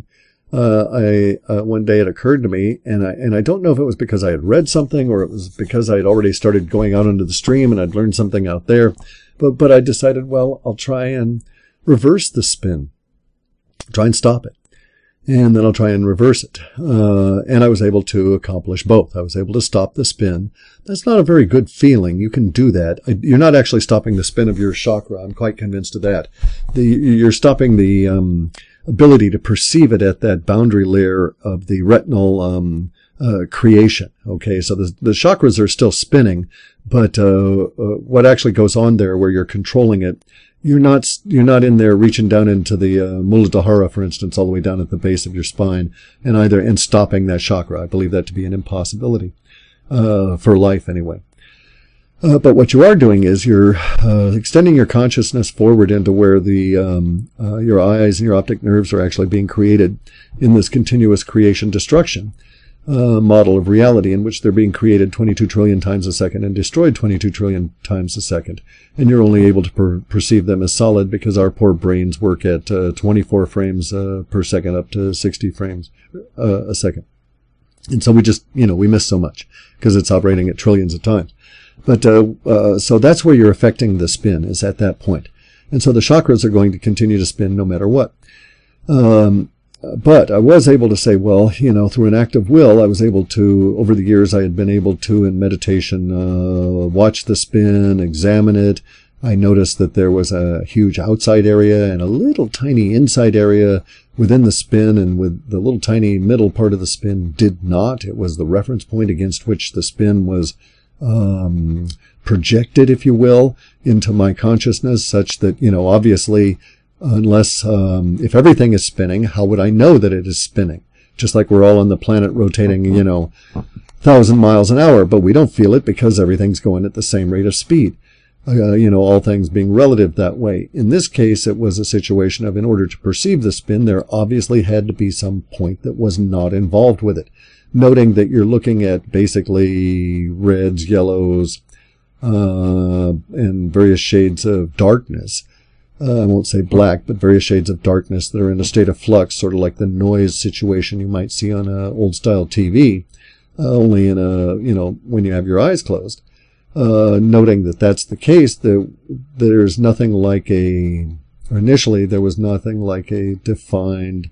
One day it occurred to me, and I don't know if it was because I had read something or it was because I had already started going out into the stream and I'd learned something out there, but I decided, well, I'll try and reverse the spin, try and stop it, and then I'll try and reverse it. And I was able to accomplish both. I was able to stop the spin. That's not a very good feeling. You can do that. You're not actually stopping the spin of your chakra. I'm quite convinced of that. You're stopping the ability to perceive it at that boundary layer of the retinal creation. Okay, so the chakras are still spinning, but what actually goes on there, where you're controlling it, you're not in there reaching down into the Muladhara, for instance, all the way down at the base of your spine, and stopping that chakra. I believe that to be an impossibility for life, anyway. But what you are doing is you're extending your consciousness forward into where your eyes and your optic nerves are actually being created in this continuous creation-destruction model of reality, in which they're being created 22 trillion times a second and destroyed 22 trillion times a second. And you're only able to perceive them as solid because our poor brains work at 24 frames per second up to 60 frames a second. And so we just, we miss so much because it's operating at trillions of times. But so that's where you're affecting the spin, is at that point. And so the chakras are going to continue to spin no matter what. But I was able to say, well, through an act of will, I was able to, over the years, I had been able to, in meditation, watch the spin, examine it. I noticed that there was a huge outside area and a little tiny inside area within the spin, and with the little tiny middle part of the spin did not. It was the reference point against which the spin was projected, if you will, into my consciousness, such that, obviously, unless, if everything is spinning, how would I know that it is spinning? Just like we're all on the planet rotating, 1,000 miles an hour, but we don't feel it because everything's going at the same rate of speed. All things being relative that way. In this case, it was a situation of, in order to perceive the spin, there obviously had to be some point that was not involved with it. Noting that you're looking at basically reds, yellows, and various shades of darkness. I won't say black, but various shades of darkness that are in a state of flux, sort of like the noise situation you might see on a old-style TV, only in when you have your eyes closed. Noting that that's the case, there's nothing like initially there was nothing like a defined,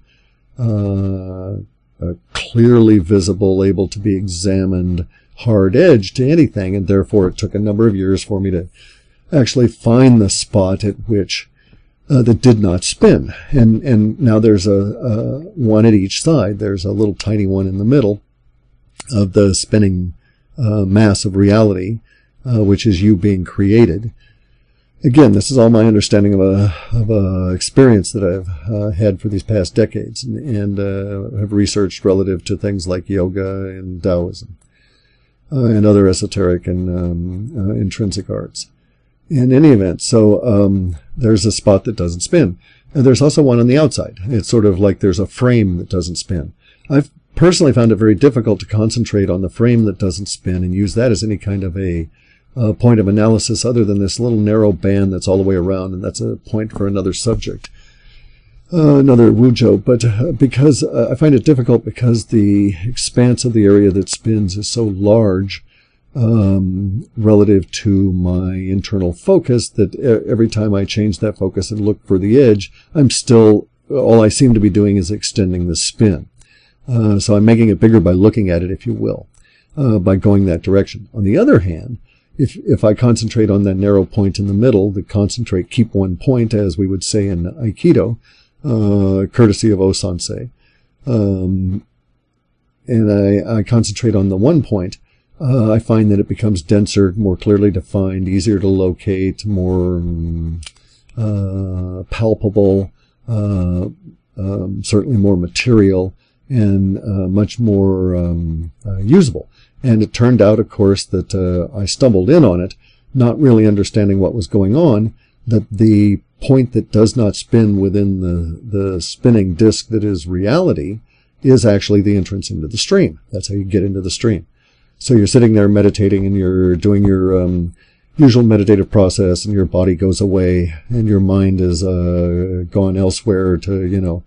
clearly visible, able to be examined hard edge to anything, and therefore it took a number of years for me to actually find the spot at which that did not spin. And now there's a one at each side. There's a little tiny one in the middle of the spinning mass of reality, which is you being created. Again, this is all my understanding of a experience that I've had for these past decades, and have researched relative to things like yoga and Taoism and other esoteric and intrinsic arts. In any event, so there's a spot that doesn't spin, and there's also one on the outside. It's sort of like there's a frame that doesn't spin. I've personally found it very difficult to concentrate on the frame that doesn't spin and use that as any kind of a point of analysis, other than this little narrow band that's all the way around, and that's a point for another subject, another Wuzhou. But because I find it difficult because the expanse of the area that spins is so large relative to my internal focus, that every time I change that focus and look for the edge, all I seem to be doing is extending the spin. So I'm making it bigger by looking at it, if you will, by going that direction. On the other hand, if I concentrate on that narrow point in the middle, keep one point, as we would say in Aikido, courtesy of O-sensei, and I concentrate on the one point, I find that it becomes denser, more clearly defined, easier to locate, more palpable, certainly more material, and much more usable. And it turned out, of course, that I stumbled in on it, not really understanding what was going on, that the point that does not spin within the spinning disk that is reality is actually the entrance into the stream. That's how you get into the stream. So you're sitting there meditating and you're doing your usual meditative process, and your body goes away and your mind is gone elsewhere to,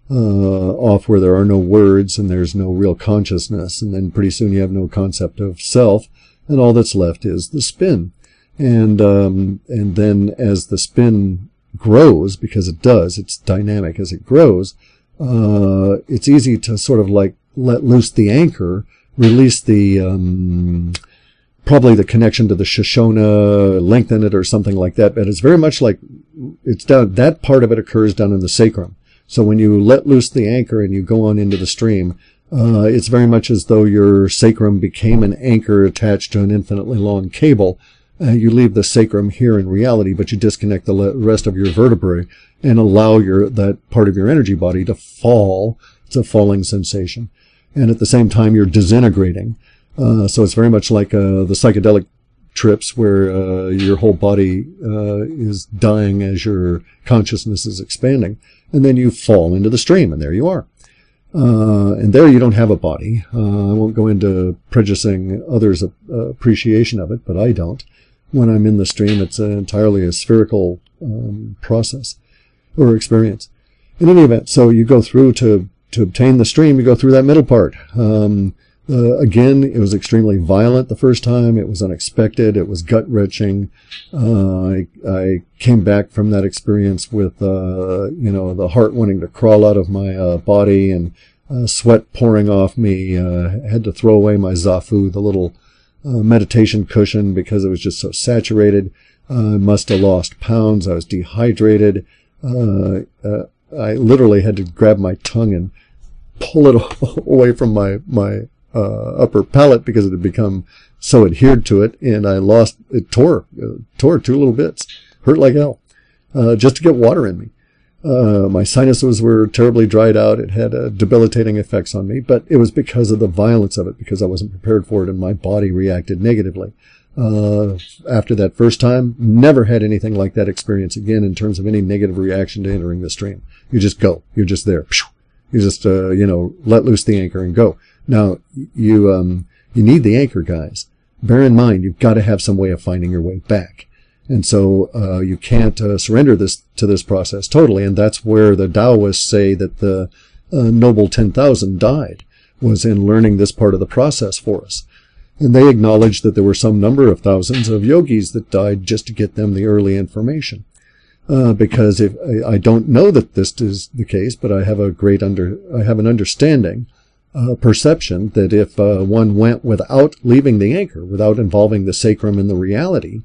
off where there are no words and there's no real consciousness. And then pretty soon you have no concept of self, and all that's left is the spin. And then as the spin grows, because it does, it's dynamic as it grows, it's easy to sort of like let loose the anchor, release the, probably the connection to the Shoshona, lengthen it or something like that. But it's very much like it's down, that part of it occurs down in the sacrum. So when you let loose the anchor and you go on into the stream, it's very much as though your sacrum became an anchor attached to an infinitely long cable. You leave the sacrum here in reality, but you disconnect the rest of your vertebrae and allow that part of your energy body to fall. It's a falling sensation. And at the same time, you're disintegrating. So it's very much like the psychedelic trips where your whole body is dying as your consciousness is expanding. And then you fall into the stream, and there you are. And there you don't have a body. I won't go into prejudicing others' appreciation of it, but I don't. When I'm in the stream, it's entirely a spherical process or experience. In any event, so you go through to obtain the stream, you go through that middle part. Again, it was extremely violent the first time. It was unexpected. It was gut-wrenching. I came back from that experience with, the heart wanting to crawl out of my body and sweat pouring off me. I had to throw away my Zafu, the little meditation cushion, because it was just so saturated. I must have lost pounds. I was dehydrated. I literally had to grab my tongue and pull it away from my upper palate because it had become so adhered to it, and it tore 2 little bits. Hurt like hell. Just to get water in me. My sinuses were terribly dried out. It had debilitating effects on me, but it was because of the violence of it, because I wasn't prepared for it and my body reacted negatively. After that first time, never had anything like that experience again in terms of any negative reaction to entering the stream. You just go. You're just there. You just, let loose the anchor and go. Now, you need the anchor, guys. Bear in mind, you've got to have some way of finding your way back. And so, you can't surrender to this process totally. And that's where the Taoists say that the Noble 10,000 died, was in learning this part of the process for us. And they acknowledged that there were some number of thousands of yogis that died just to get them the early information. Because if I don't know that this is the case, but I have an understanding, perception that if one went without leaving the anchor, without involving the sacrum in the reality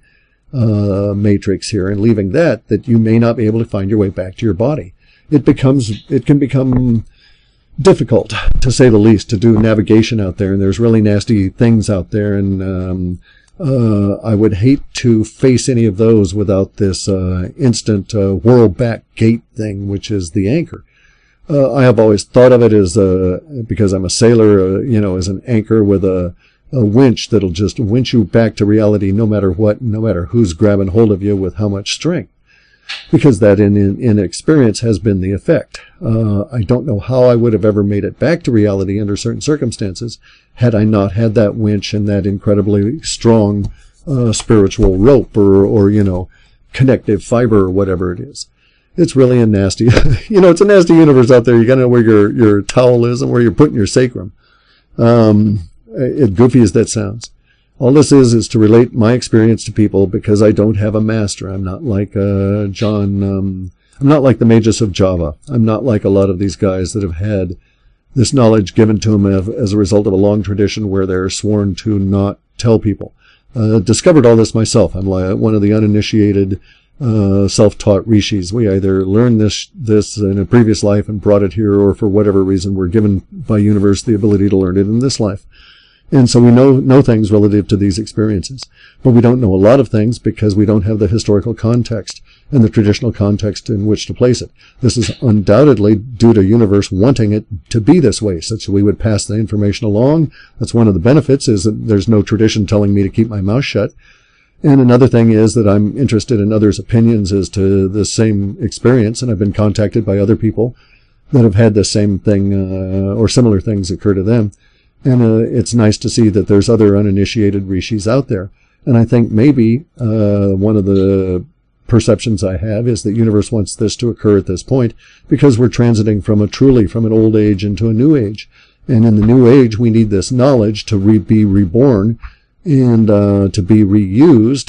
matrix here, and leaving that you may not be able to find your way back to your body. It can become difficult, to say the least, to do navigation out there, and there's really nasty things out there, and I would hate to face any of those without this instant whirl back gate thing, which is the anchor. I have always thought of it as, because I'm a sailor, as an anchor with a winch that'll just winch you back to reality no matter what, no matter who's grabbing hold of you with how much strength. Because that in experience has been the effect. I don't know how I would have ever made it back to reality under certain circumstances had I not had that winch and that incredibly strong spiritual rope or connective fiber or whatever it is. It's really a nasty, it's a nasty universe out there. You gotta know where your towel is and where you're putting your sacrum. Goofy as that sounds. All this is to relate my experience to people, because I don't have a master. I'm not like John. I'm not like the Magus of Java. I'm not like a lot of these guys that have had this knowledge given to them as a result of a long tradition where they're sworn to not tell people. Discovered all this myself. I'm like one of the uninitiated self-taught rishis. We either learned this in a previous life and brought it here, or for whatever reason we're given by universe the ability to learn it in this life. And so we know things relative to these experiences. But we don't know a lot of things because we don't have the historical context and the traditional context in which to place it. This is undoubtedly due to universe wanting it to be this way, such that we would pass the information along. That's one of the benefits, is that there's no tradition telling me to keep my mouth shut. And another thing is that I'm interested in others' opinions as to the same experience, and I've been contacted by other people that have had the same thing or similar things occur to them. And it's nice to see that there's other uninitiated rishis out there. And I think maybe one of the perceptions I have is that universe wants this to occur at this point because we're transiting from an old age into a new age. And in the new age, we need this knowledge to be reborn and to be reused.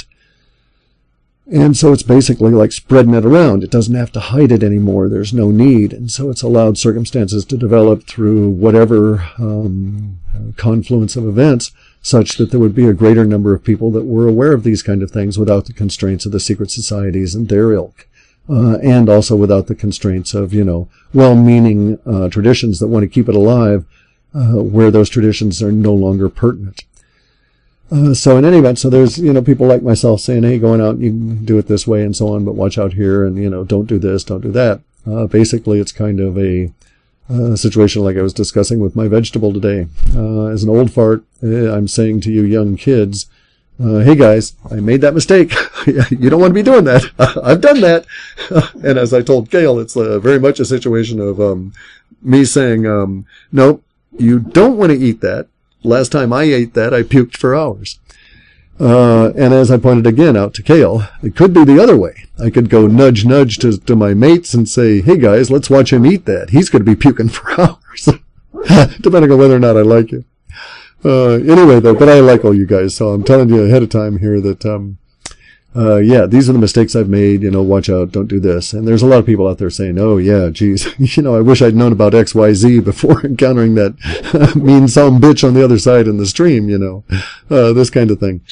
And so it's basically like spreading it around. It doesn't have to hide it anymore. There's no need. And so it's allowed circumstances to develop through whatever confluence of events, such that there would be a greater number of people that were aware of these kind of things without the constraints of the secret societies and their ilk. And also without the constraints of, well-meaning traditions that want to keep it alive, where those traditions are no longer pertinent. So in any event, so there's, people like myself saying, hey, going out, you can do it this way and so on, but watch out here and, don't do this, don't do that. Basically, it's kind of a situation like I was discussing with my vegetable today. As an old fart, I'm saying to you young kids, hey guys, I made that mistake. You don't want to be doing that. I've done that. And as I told Gail, it's very much a situation of me saying, no, you don't want to eat that. Last time I ate that, I puked for hours. And as I pointed again out to Kale, it could be the other way. I could go nudge to my mates and say, hey guys, let's watch him eat that. He's going to be puking for hours. Depending on whether or not I like it. Anyway, though, but I like all you guys, so I'm telling you ahead of time here that, these are the mistakes I've made, watch out, don't do this. And there's a lot of people out there saying, oh yeah, geez, I wish I'd known about XYZ before encountering that mean some bitch on the other side in the stream, this kind of thing.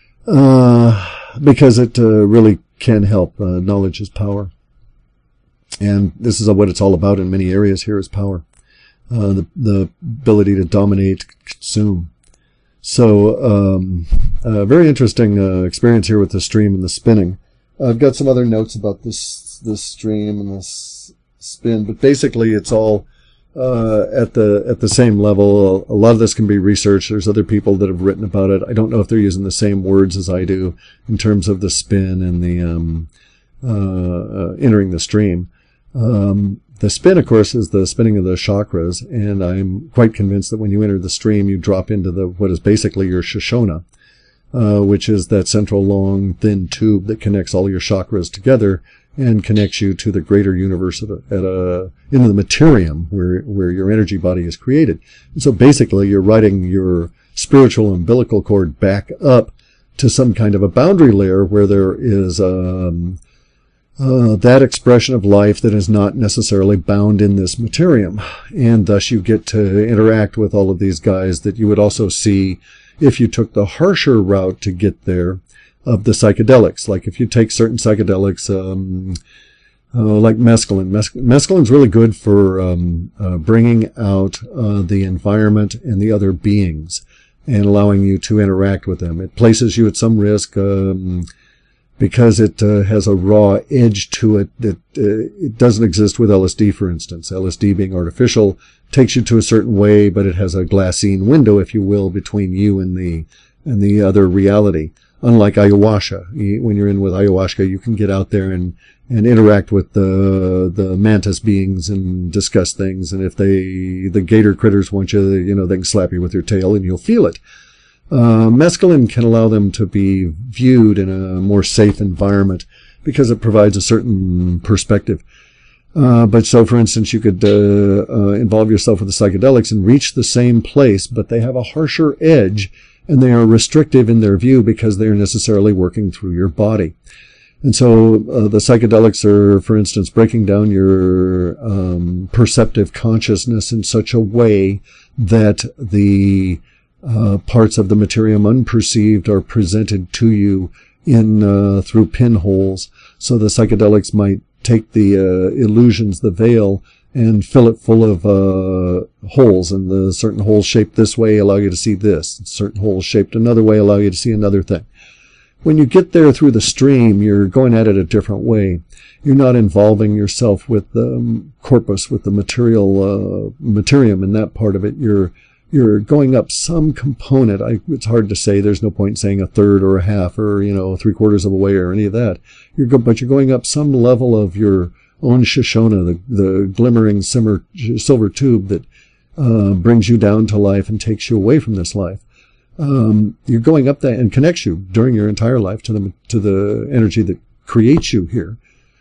Because it really can help. Knowledge is power. And this is what it's all about in many areas here is power. The ability to dominate, consume. So, very interesting experience here with the stream and the spinning. I've got some other notes about this stream and this spin, but basically it's all at the same level. A lot of this can be researched. There's other people that have written about it. I don't know if they're using the same words as I do in terms of the spin and the entering the stream. The spin, of course, is the spinning of the chakras, and I'm quite convinced that when you enter the stream, you drop into what is basically your Shoshona, which is that central long, thin tube that connects all your chakras together and connects you to the greater universe into the materium where your energy body is created. And so basically, you're riding your spiritual umbilical cord back up to some kind of a boundary layer where there is that expression of life that is not necessarily bound in this materium. And thus you get to interact with all of these guys that you would also see if you took the harsher route to get there of the psychedelics. Like if you take certain psychedelics, like mescaline. Mescaline's really good for bringing out the environment and the other beings and allowing you to interact with them. It places you at some risk because it has a raw edge to it that it doesn't exist with LSD, for instance. LSD being artificial takes you to a certain way, but it has a glassine window, if you will, between you and the other reality. Unlike ayahuasca, when you're in with ayahuasca, you can get out there and interact with the mantis beings and discuss things. And if the gator critters want you, they can slap you with their tail and you'll feel it. Mescaline can allow them to be viewed in a more safe environment because it provides a certain perspective. But so, for instance, you could involve yourself with the psychedelics and reach the same place, but they have a harsher edge and they are restrictive in their view because they are necessarily working through your body. And so the psychedelics are, for instance, breaking down your perceptive consciousness in such a way that the parts of the materium unperceived are presented to you in through pinholes. So the psychedelics might take the illusions, the veil, and fill it full of holes, and the certain holes shaped this way allow you to see this. Certain holes shaped another way allow you to see another thing. When you get there through the stream, you're going at it a different way. You're not involving yourself with the corpus, with the materium in that part of it. You're going up some component. It's hard to say. There's no point in saying a third or a half or, 3/4 of a way or any of that. But you're going up some level of your own Shoshona, the glimmering silver tube that brings you down to life and takes you away from this life. You're going up that and connects you during your entire life to the energy that creates you here.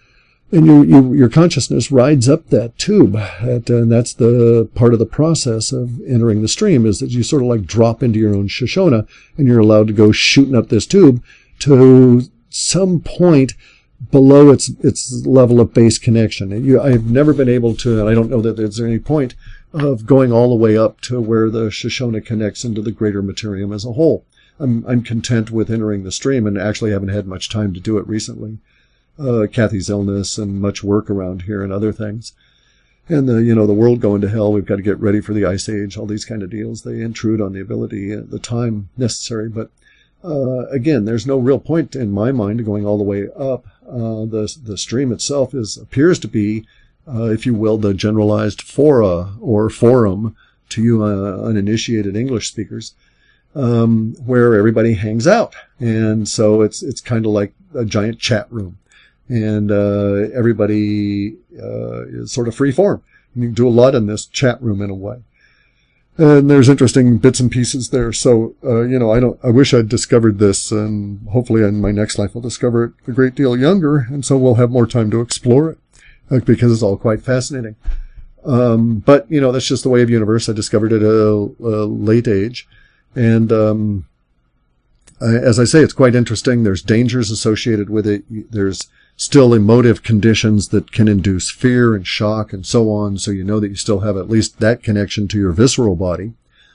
And your consciousness rides up that tube. And that's the part of the process of entering the stream, is that you sort of like drop into your own Shoshona, and you're allowed to go shooting up this tube to some point below its level of base connection. I've never been able to, and I don't know that there's any point of going all the way up to where the Shoshona connects into the greater materium as a whole. I'm content with entering the stream, and actually haven't had much time to do it recently. Kathy's illness and much work around here and other things. And the world going to hell, we've got to get ready for the ice age, all these kind of deals. They intrude on the ability, the time necessary. But again, there's no real point in my mind to going all the way up. The stream itself appears to be, if you will, the generalized fora or forum to you uninitiated English speakers, where everybody hangs out. And so it's kind of like a giant chat room. And everybody is sort of free form. You can do a lot in this chat room in a way. And there's interesting bits and pieces there. So, I wish I'd discovered this, and hopefully in my next life I'll discover it a great deal younger, and so we'll have more time to explore it, because it's all quite fascinating. But, that's just the way of the universe. I discovered it at a late age. And, as I say, it's quite interesting. There's dangers associated with it. There's still emotive conditions that can induce fear and shock and so on. So you know that you still have at least that connection to your visceral body.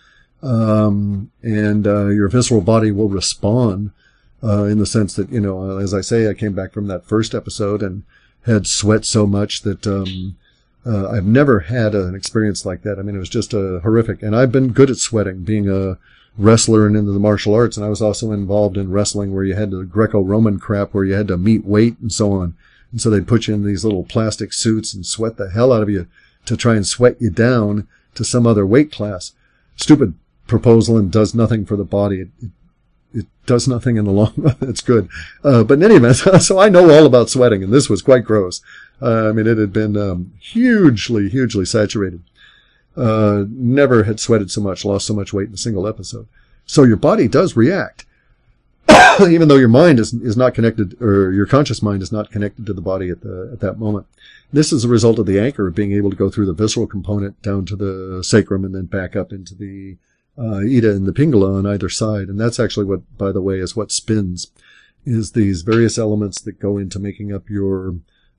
And your visceral body will respond, in the sense that, as I say, I came back from that first episode and had sweat so much that, I've never had an experience like that. I mean, it was just horrific. And I've been good at sweating, being a wrestler and into the martial arts, and I was also involved in wrestling where you had the Greco-Roman crap where you had to meet weight and so on. And so they'd put you in these little plastic suits and sweat the hell out of you to try and sweat you down to some other weight class. Stupid proposal, and does nothing for the body. It does nothing in the long run. It's good. But in any event, so I know all about sweating, and this was quite gross. It had been hugely, hugely saturated. Never had sweated so much, lost so much weight in a single episode. So your body does react, even though your mind is not connected, or your conscious mind is not connected to the body at that moment. This is a result of the anchor of being able to go through the visceral component down to the sacrum and then back up into the Ida and the Pingala on either side. And that's actually what, by the way, is what spins, is these various elements that go into making up your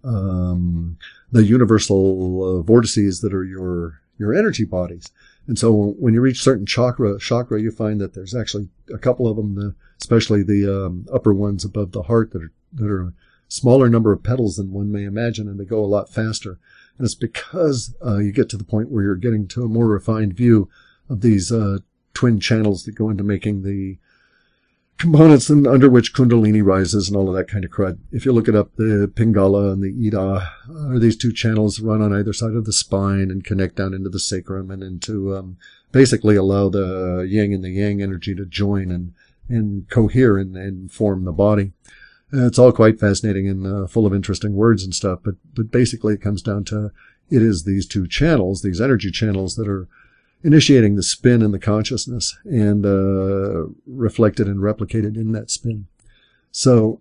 the universal vortices that are your energy bodies. And so when you reach certain chakra, you find that there's actually a couple of them, especially the upper ones above the heart, that are a smaller number of petals than one may imagine, and they go a lot faster. And it's because you get to the point where you're getting to a more refined view of these twin channels that go into making the components under which Kundalini rises and all of that kind of crud. If you look it up, the Pingala and the Ida are these two channels run on either side of the spine and connect down into the sacrum and into basically allow the yin and the yang energy to join and cohere and form the body. It's all quite fascinating and full of interesting words and stuff, but basically it comes down to it is these two channels, these energy channels, that are initiating the spin in the consciousness and reflected and replicated in that spin. So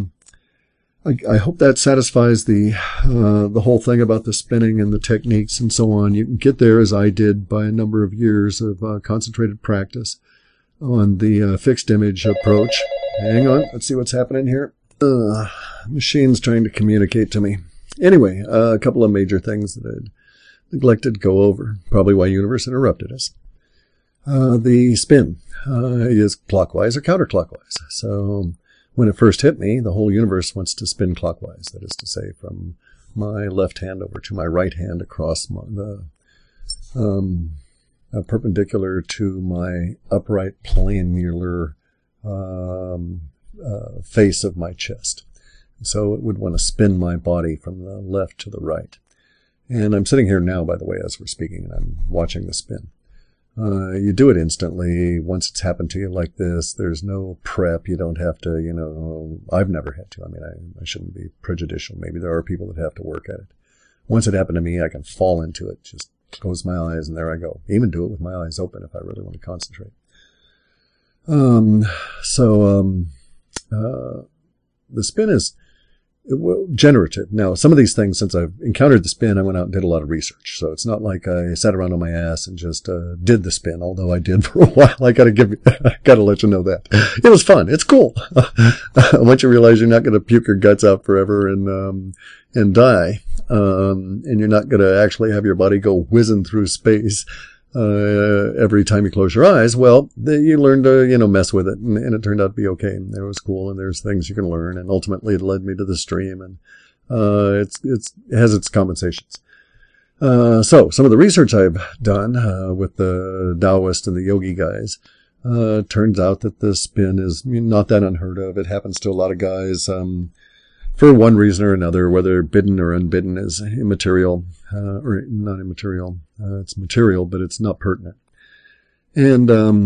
I hope that satisfies the whole thing about the spinning and the techniques and so on. You can get there, as I did, by a number of years of concentrated practice on the fixed image approach. Hang on, let's see what's happening here. Machine's trying to communicate to me. Anyway, a couple of major things that I'd neglected to go over, probably why universe interrupted us. The spin is clockwise or counterclockwise. So when it first hit me, the whole universe wants to spin clockwise. That is to say, from my left hand over to my right hand across perpendicular to my upright planular face of my chest. So it would want to spin my body from the left to the right. And I'm sitting here now, by the way, as we're speaking, and I'm watching the spin. You do it instantly. Once it's happened to you like this, there's no prep. You don't have to, I've never had to. I mean, I shouldn't be prejudicial. Maybe there are people that have to work at it. Once it happened to me, I can fall into it. Just close my eyes and there I go. Even do it with my eyes open if I really want to concentrate. The spin is generative. Now, some of these things, since I've encountered the spin, I went out and did a lot of research. So it's not like I sat around on my ass and just did the spin, although I did for a while. I gotta let you know that. It was fun. It's cool. Once you realize you're not gonna puke your guts out forever and die, and you're not gonna actually have your body go whizzing through space every time you close your eyes, well, you learn to, mess with it, and it turned out to be okay. And it was cool, and there's things you can learn, and ultimately it led me to the stream, and it has its compensations. So some of the research I've done with the Taoist and the yogi guys turns out that the spin is not that unheard of. It happens to a lot of guys. For one reason or another, whether bidden or unbidden, is immaterial, or not immaterial. It's material, but it's not pertinent. And,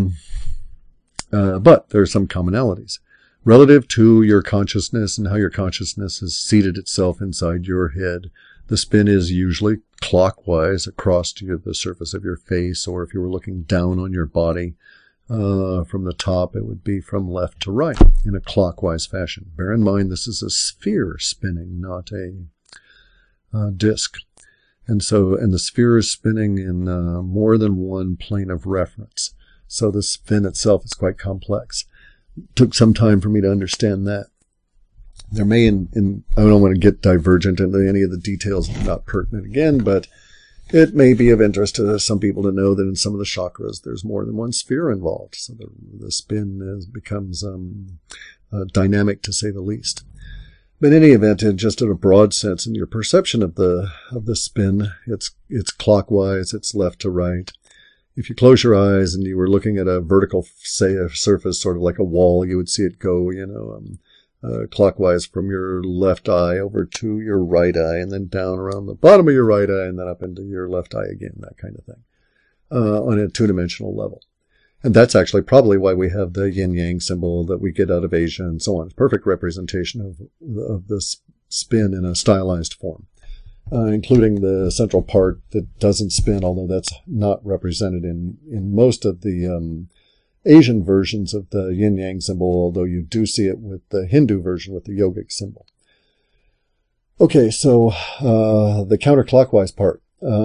but there are some commonalities relative to your consciousness and how your consciousness has seated itself inside your head. The spin is usually clockwise across to the surface of your face, or if you were looking down on your body, from the top, it would be from left to right in a clockwise fashion. Bear in mind, this is a sphere spinning, not a disk. And the sphere is spinning in more than one plane of reference. So the spin itself is quite complex. It took some time for me to understand that. There may, I don't want to get divergent into any of the details that are not pertinent again, but it may be of interest to some people to know that in some of the chakras, there's more than one sphere involved. So the spin becomes dynamic, to say the least. But in any event, just in a broad sense, in your perception of the spin, it's clockwise, it's left to right. If you close your eyes and you were looking at a vertical, say, a surface, sort of like a wall, you would see it go, clockwise from your left eye over to your right eye, and then down around the bottom of your right eye, and then up into your left eye again, that kind of thing, on a two-dimensional level. And that's actually probably why we have the yin-yang symbol that we get out of Asia and so on. It's a perfect representation of this spin in a stylized form, including the central part that doesn't spin, although that's not represented in most of the Asian versions of the yin-yang symbol, although you do see it with the Hindu version with the yogic symbol. Okay, so the counterclockwise part.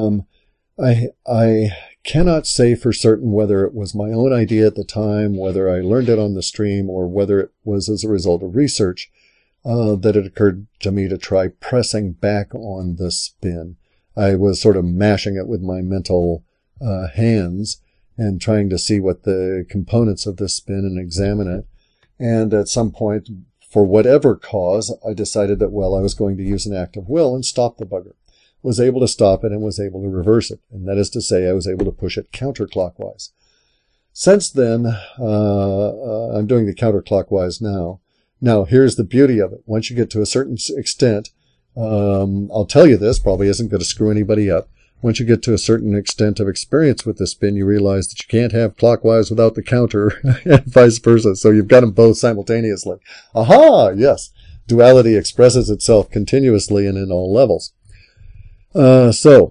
I cannot say for certain whether it was my own idea at the time, whether I learned it on the stream, or whether it was as a result of research that it occurred to me to try pressing back on the spin. I was sort of mashing it with my mental hands and trying to see what the components of this spin and examine it. And at some point, for whatever cause, I decided that, I was going to use an act of will and stop the bugger. Was able to stop it and was able to reverse it. And that is to say, I was able to push it counterclockwise. Since then, I'm doing the counterclockwise now. Now, here's the beauty of it. Once you get to a certain extent, I'll tell you this, probably isn't going to screw anybody up. Once you get to a certain extent of experience with the spin, you realize that you can't have clockwise without the counter and vice versa. So you've got them both simultaneously. Aha! Yes. Duality expresses itself continuously and in all levels. But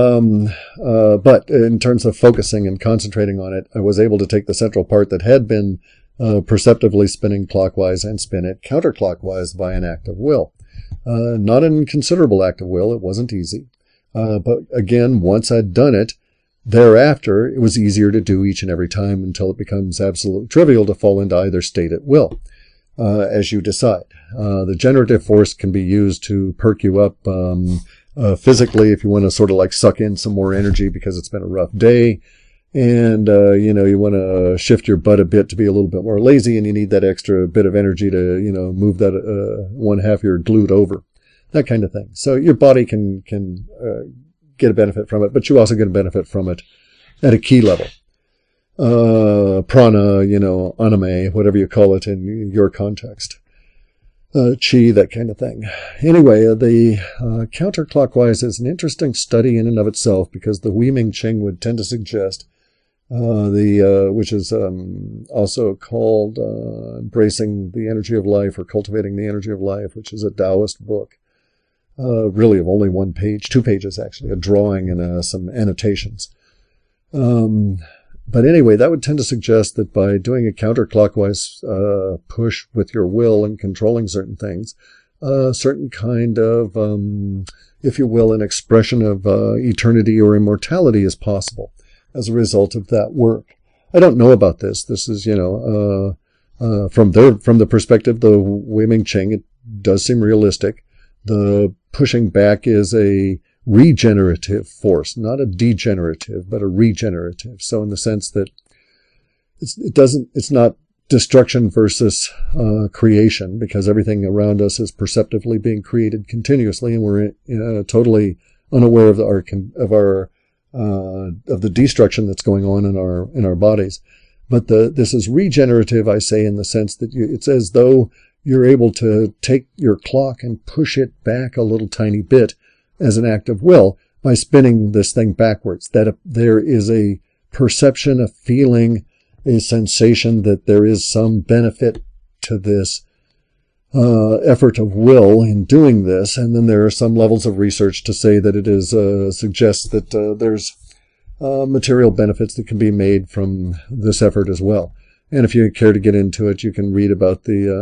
in terms of focusing and concentrating on it, I was able to take the central part that had been perceptively spinning clockwise and spin it counterclockwise by an act of will. Not an inconsiderable act of will. It wasn't easy. But again, once I'd done it, thereafter, it was easier to do each and every time until it becomes absolutely trivial to fall into either state at will, as you decide. The generative force can be used to perk you up physically if you want to sort of like suck in some more energy because it's been a rough day. And, you want to shift your butt a bit to be a little bit more lazy, and you need that extra bit of energy to, move that one half of your glute over. that kind of thing. So your body can get a benefit from it, but you also get a benefit from it at a key level. Prana, anime, whatever you call it in your context. Chi, that kind of thing. Anyway, the counterclockwise is an interesting study in and of itself, because the Wei Ming Ching would tend to suggest which is also called Embracing the Energy of Life, or Cultivating the Energy of Life, which is a Taoist book, really of only 1 page, 2 pages actually, a drawing and some annotations. But anyway, that would tend to suggest that by doing a counterclockwise push with your will and controlling certain things, certain kind of, if you will, an expression of eternity or immortality is possible as a result of that work. I don't know about this. This is, from the perspective of the Wei Ming Ching, it does seem realistic. The pushing back is a regenerative force, not a degenerative, but a regenerative. So in the sense that it's not destruction versus creation, because everything around us is perceptively being created continuously, and we're totally unaware of the destruction that's going on in our bodies. But this is regenerative, I say, in the sense that it's as though you're able to take your clock and push it back a little tiny bit as an act of will by spinning this thing backwards. That there is a perception, a feeling, a sensation that there is some benefit to this effort of will in doing this. And then there are some levels of research to say that it is suggests that there's material benefits that can be made from this effort as well. And if you care to get into it, you can read about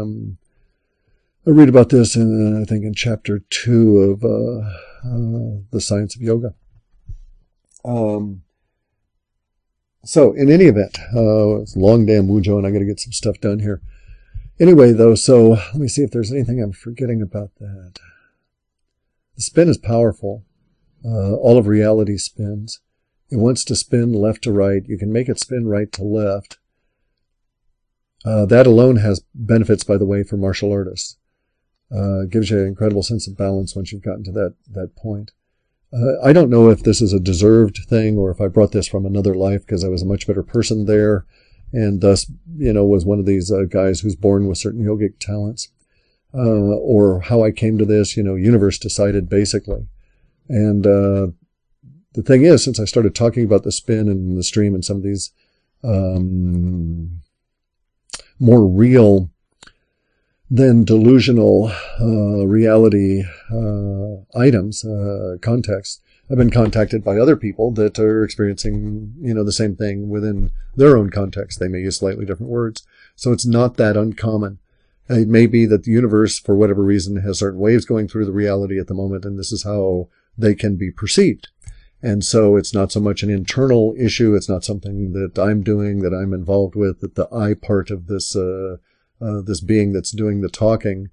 I read about this I think in chapter 2 of The Science of Yoga. So in any event, it's a long damn Wujo, and I got to get some stuff done here. Anyway, though, so let me see if there's anything I'm forgetting about that. The spin is powerful. All of reality spins. It wants to spin left to right. You can make it spin right to left. That alone has benefits, by the way, for martial artists. Gives you an incredible sense of balance once you've gotten to that point. I don't know if this is a deserved thing or if I brought this from another life because I was a much better person there, and thus, was one of these guys who's born with certain yogic talents, or how I came to this, universe decided basically. And the thing is, since I started talking about the spin and the stream and some of these more real than delusional reality items, contexts, I've been contacted by other people that are experiencing, the same thing within their own context. They may use slightly different words. So it's not that uncommon. It may be that the universe, for whatever reason, has certain waves going through the reality at the moment, and this is how they can be perceived. And so it's not so much an internal issue. It's not something that I'm doing, that I'm involved with, that the I part of this, this being that's doing the talking,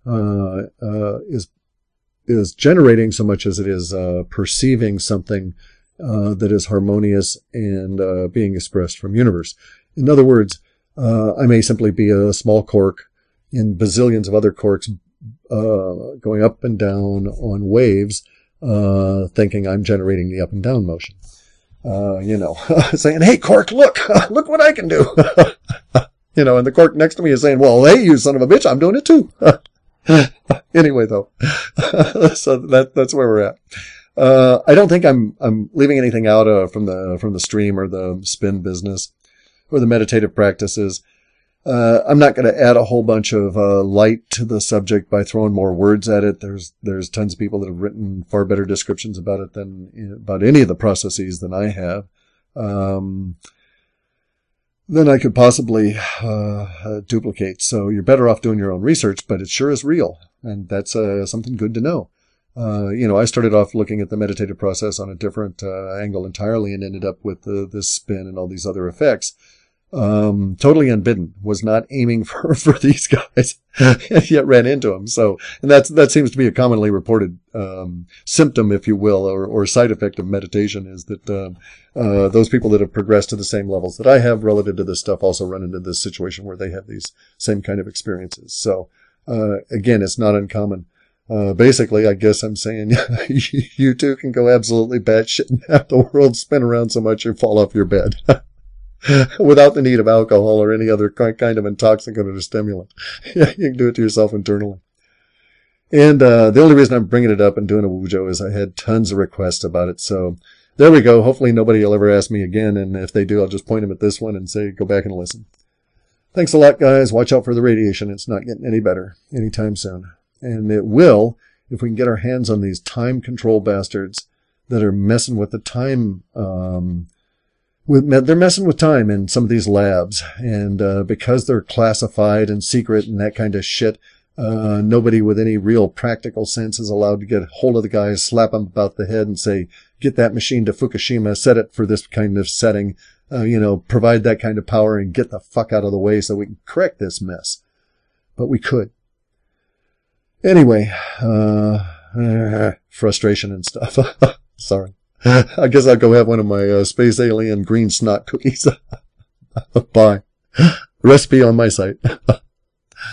is generating so much as it is perceiving something that is harmonious and being expressed from universe. In other words, I may simply be a small cork in bazillions of other corks going up and down on waves, thinking I'm generating the up and down motion. Saying, "Hey, cork, look what I can do." And the cork next to me is saying, "Well, hey, you son of a bitch, I'm doing it too." Anyway, though, so that's where we're at. I don't think I'm leaving anything out from the stream or the spin business or the meditative practices. I'm not going to add a whole bunch of light to the subject by throwing more words at it. There's tons of people that have written far better descriptions about it than about any of the processes than I have. Then I could possibly duplicate. So you're better off doing your own research, but it sure is real. And that's something good to know. I started off looking at the meditative process on a different angle entirely and ended up with this spin and all these other effects. Totally unbidden, was not aiming for these guys, and yet ran into them. So, and that seems to be a commonly reported symptom, if you will, or side effect of meditation, is that those people that have progressed to the same levels that I have relative to this stuff also run into this situation where they have these same kind of experiences. So, again, it's not uncommon. Basically, I guess I'm saying you too can go absolutely batshit and have the world spin around so much you fall off your bed without the need of alcohol or any other kind of intoxicant or stimulant. Yeah, you can do it to yourself internally. And the only reason I'm bringing it up and doing a Wujo is I had tons of requests about it. So there we go. Hopefully nobody will ever ask me again. And if they do, I'll just point them at this one and say, go back and listen. Thanks a lot, guys. Watch out for the radiation. It's not getting any better anytime soon. And it will if we can get our hands on these time control bastards that are messing with the time. They're messing with time in some of these labs. And because they're classified and secret and that kind of shit, nobody with any real practical sense is allowed to get hold of the guy, slap him about the head and say, get that machine to Fukushima, set it for this kind of setting, provide that kind of power and get the fuck out of the way so we can correct this mess. But we could. Anyway, frustration and stuff. Sorry. I guess I'll go have one of my space alien green snot cookies. Bye. Recipe on my site.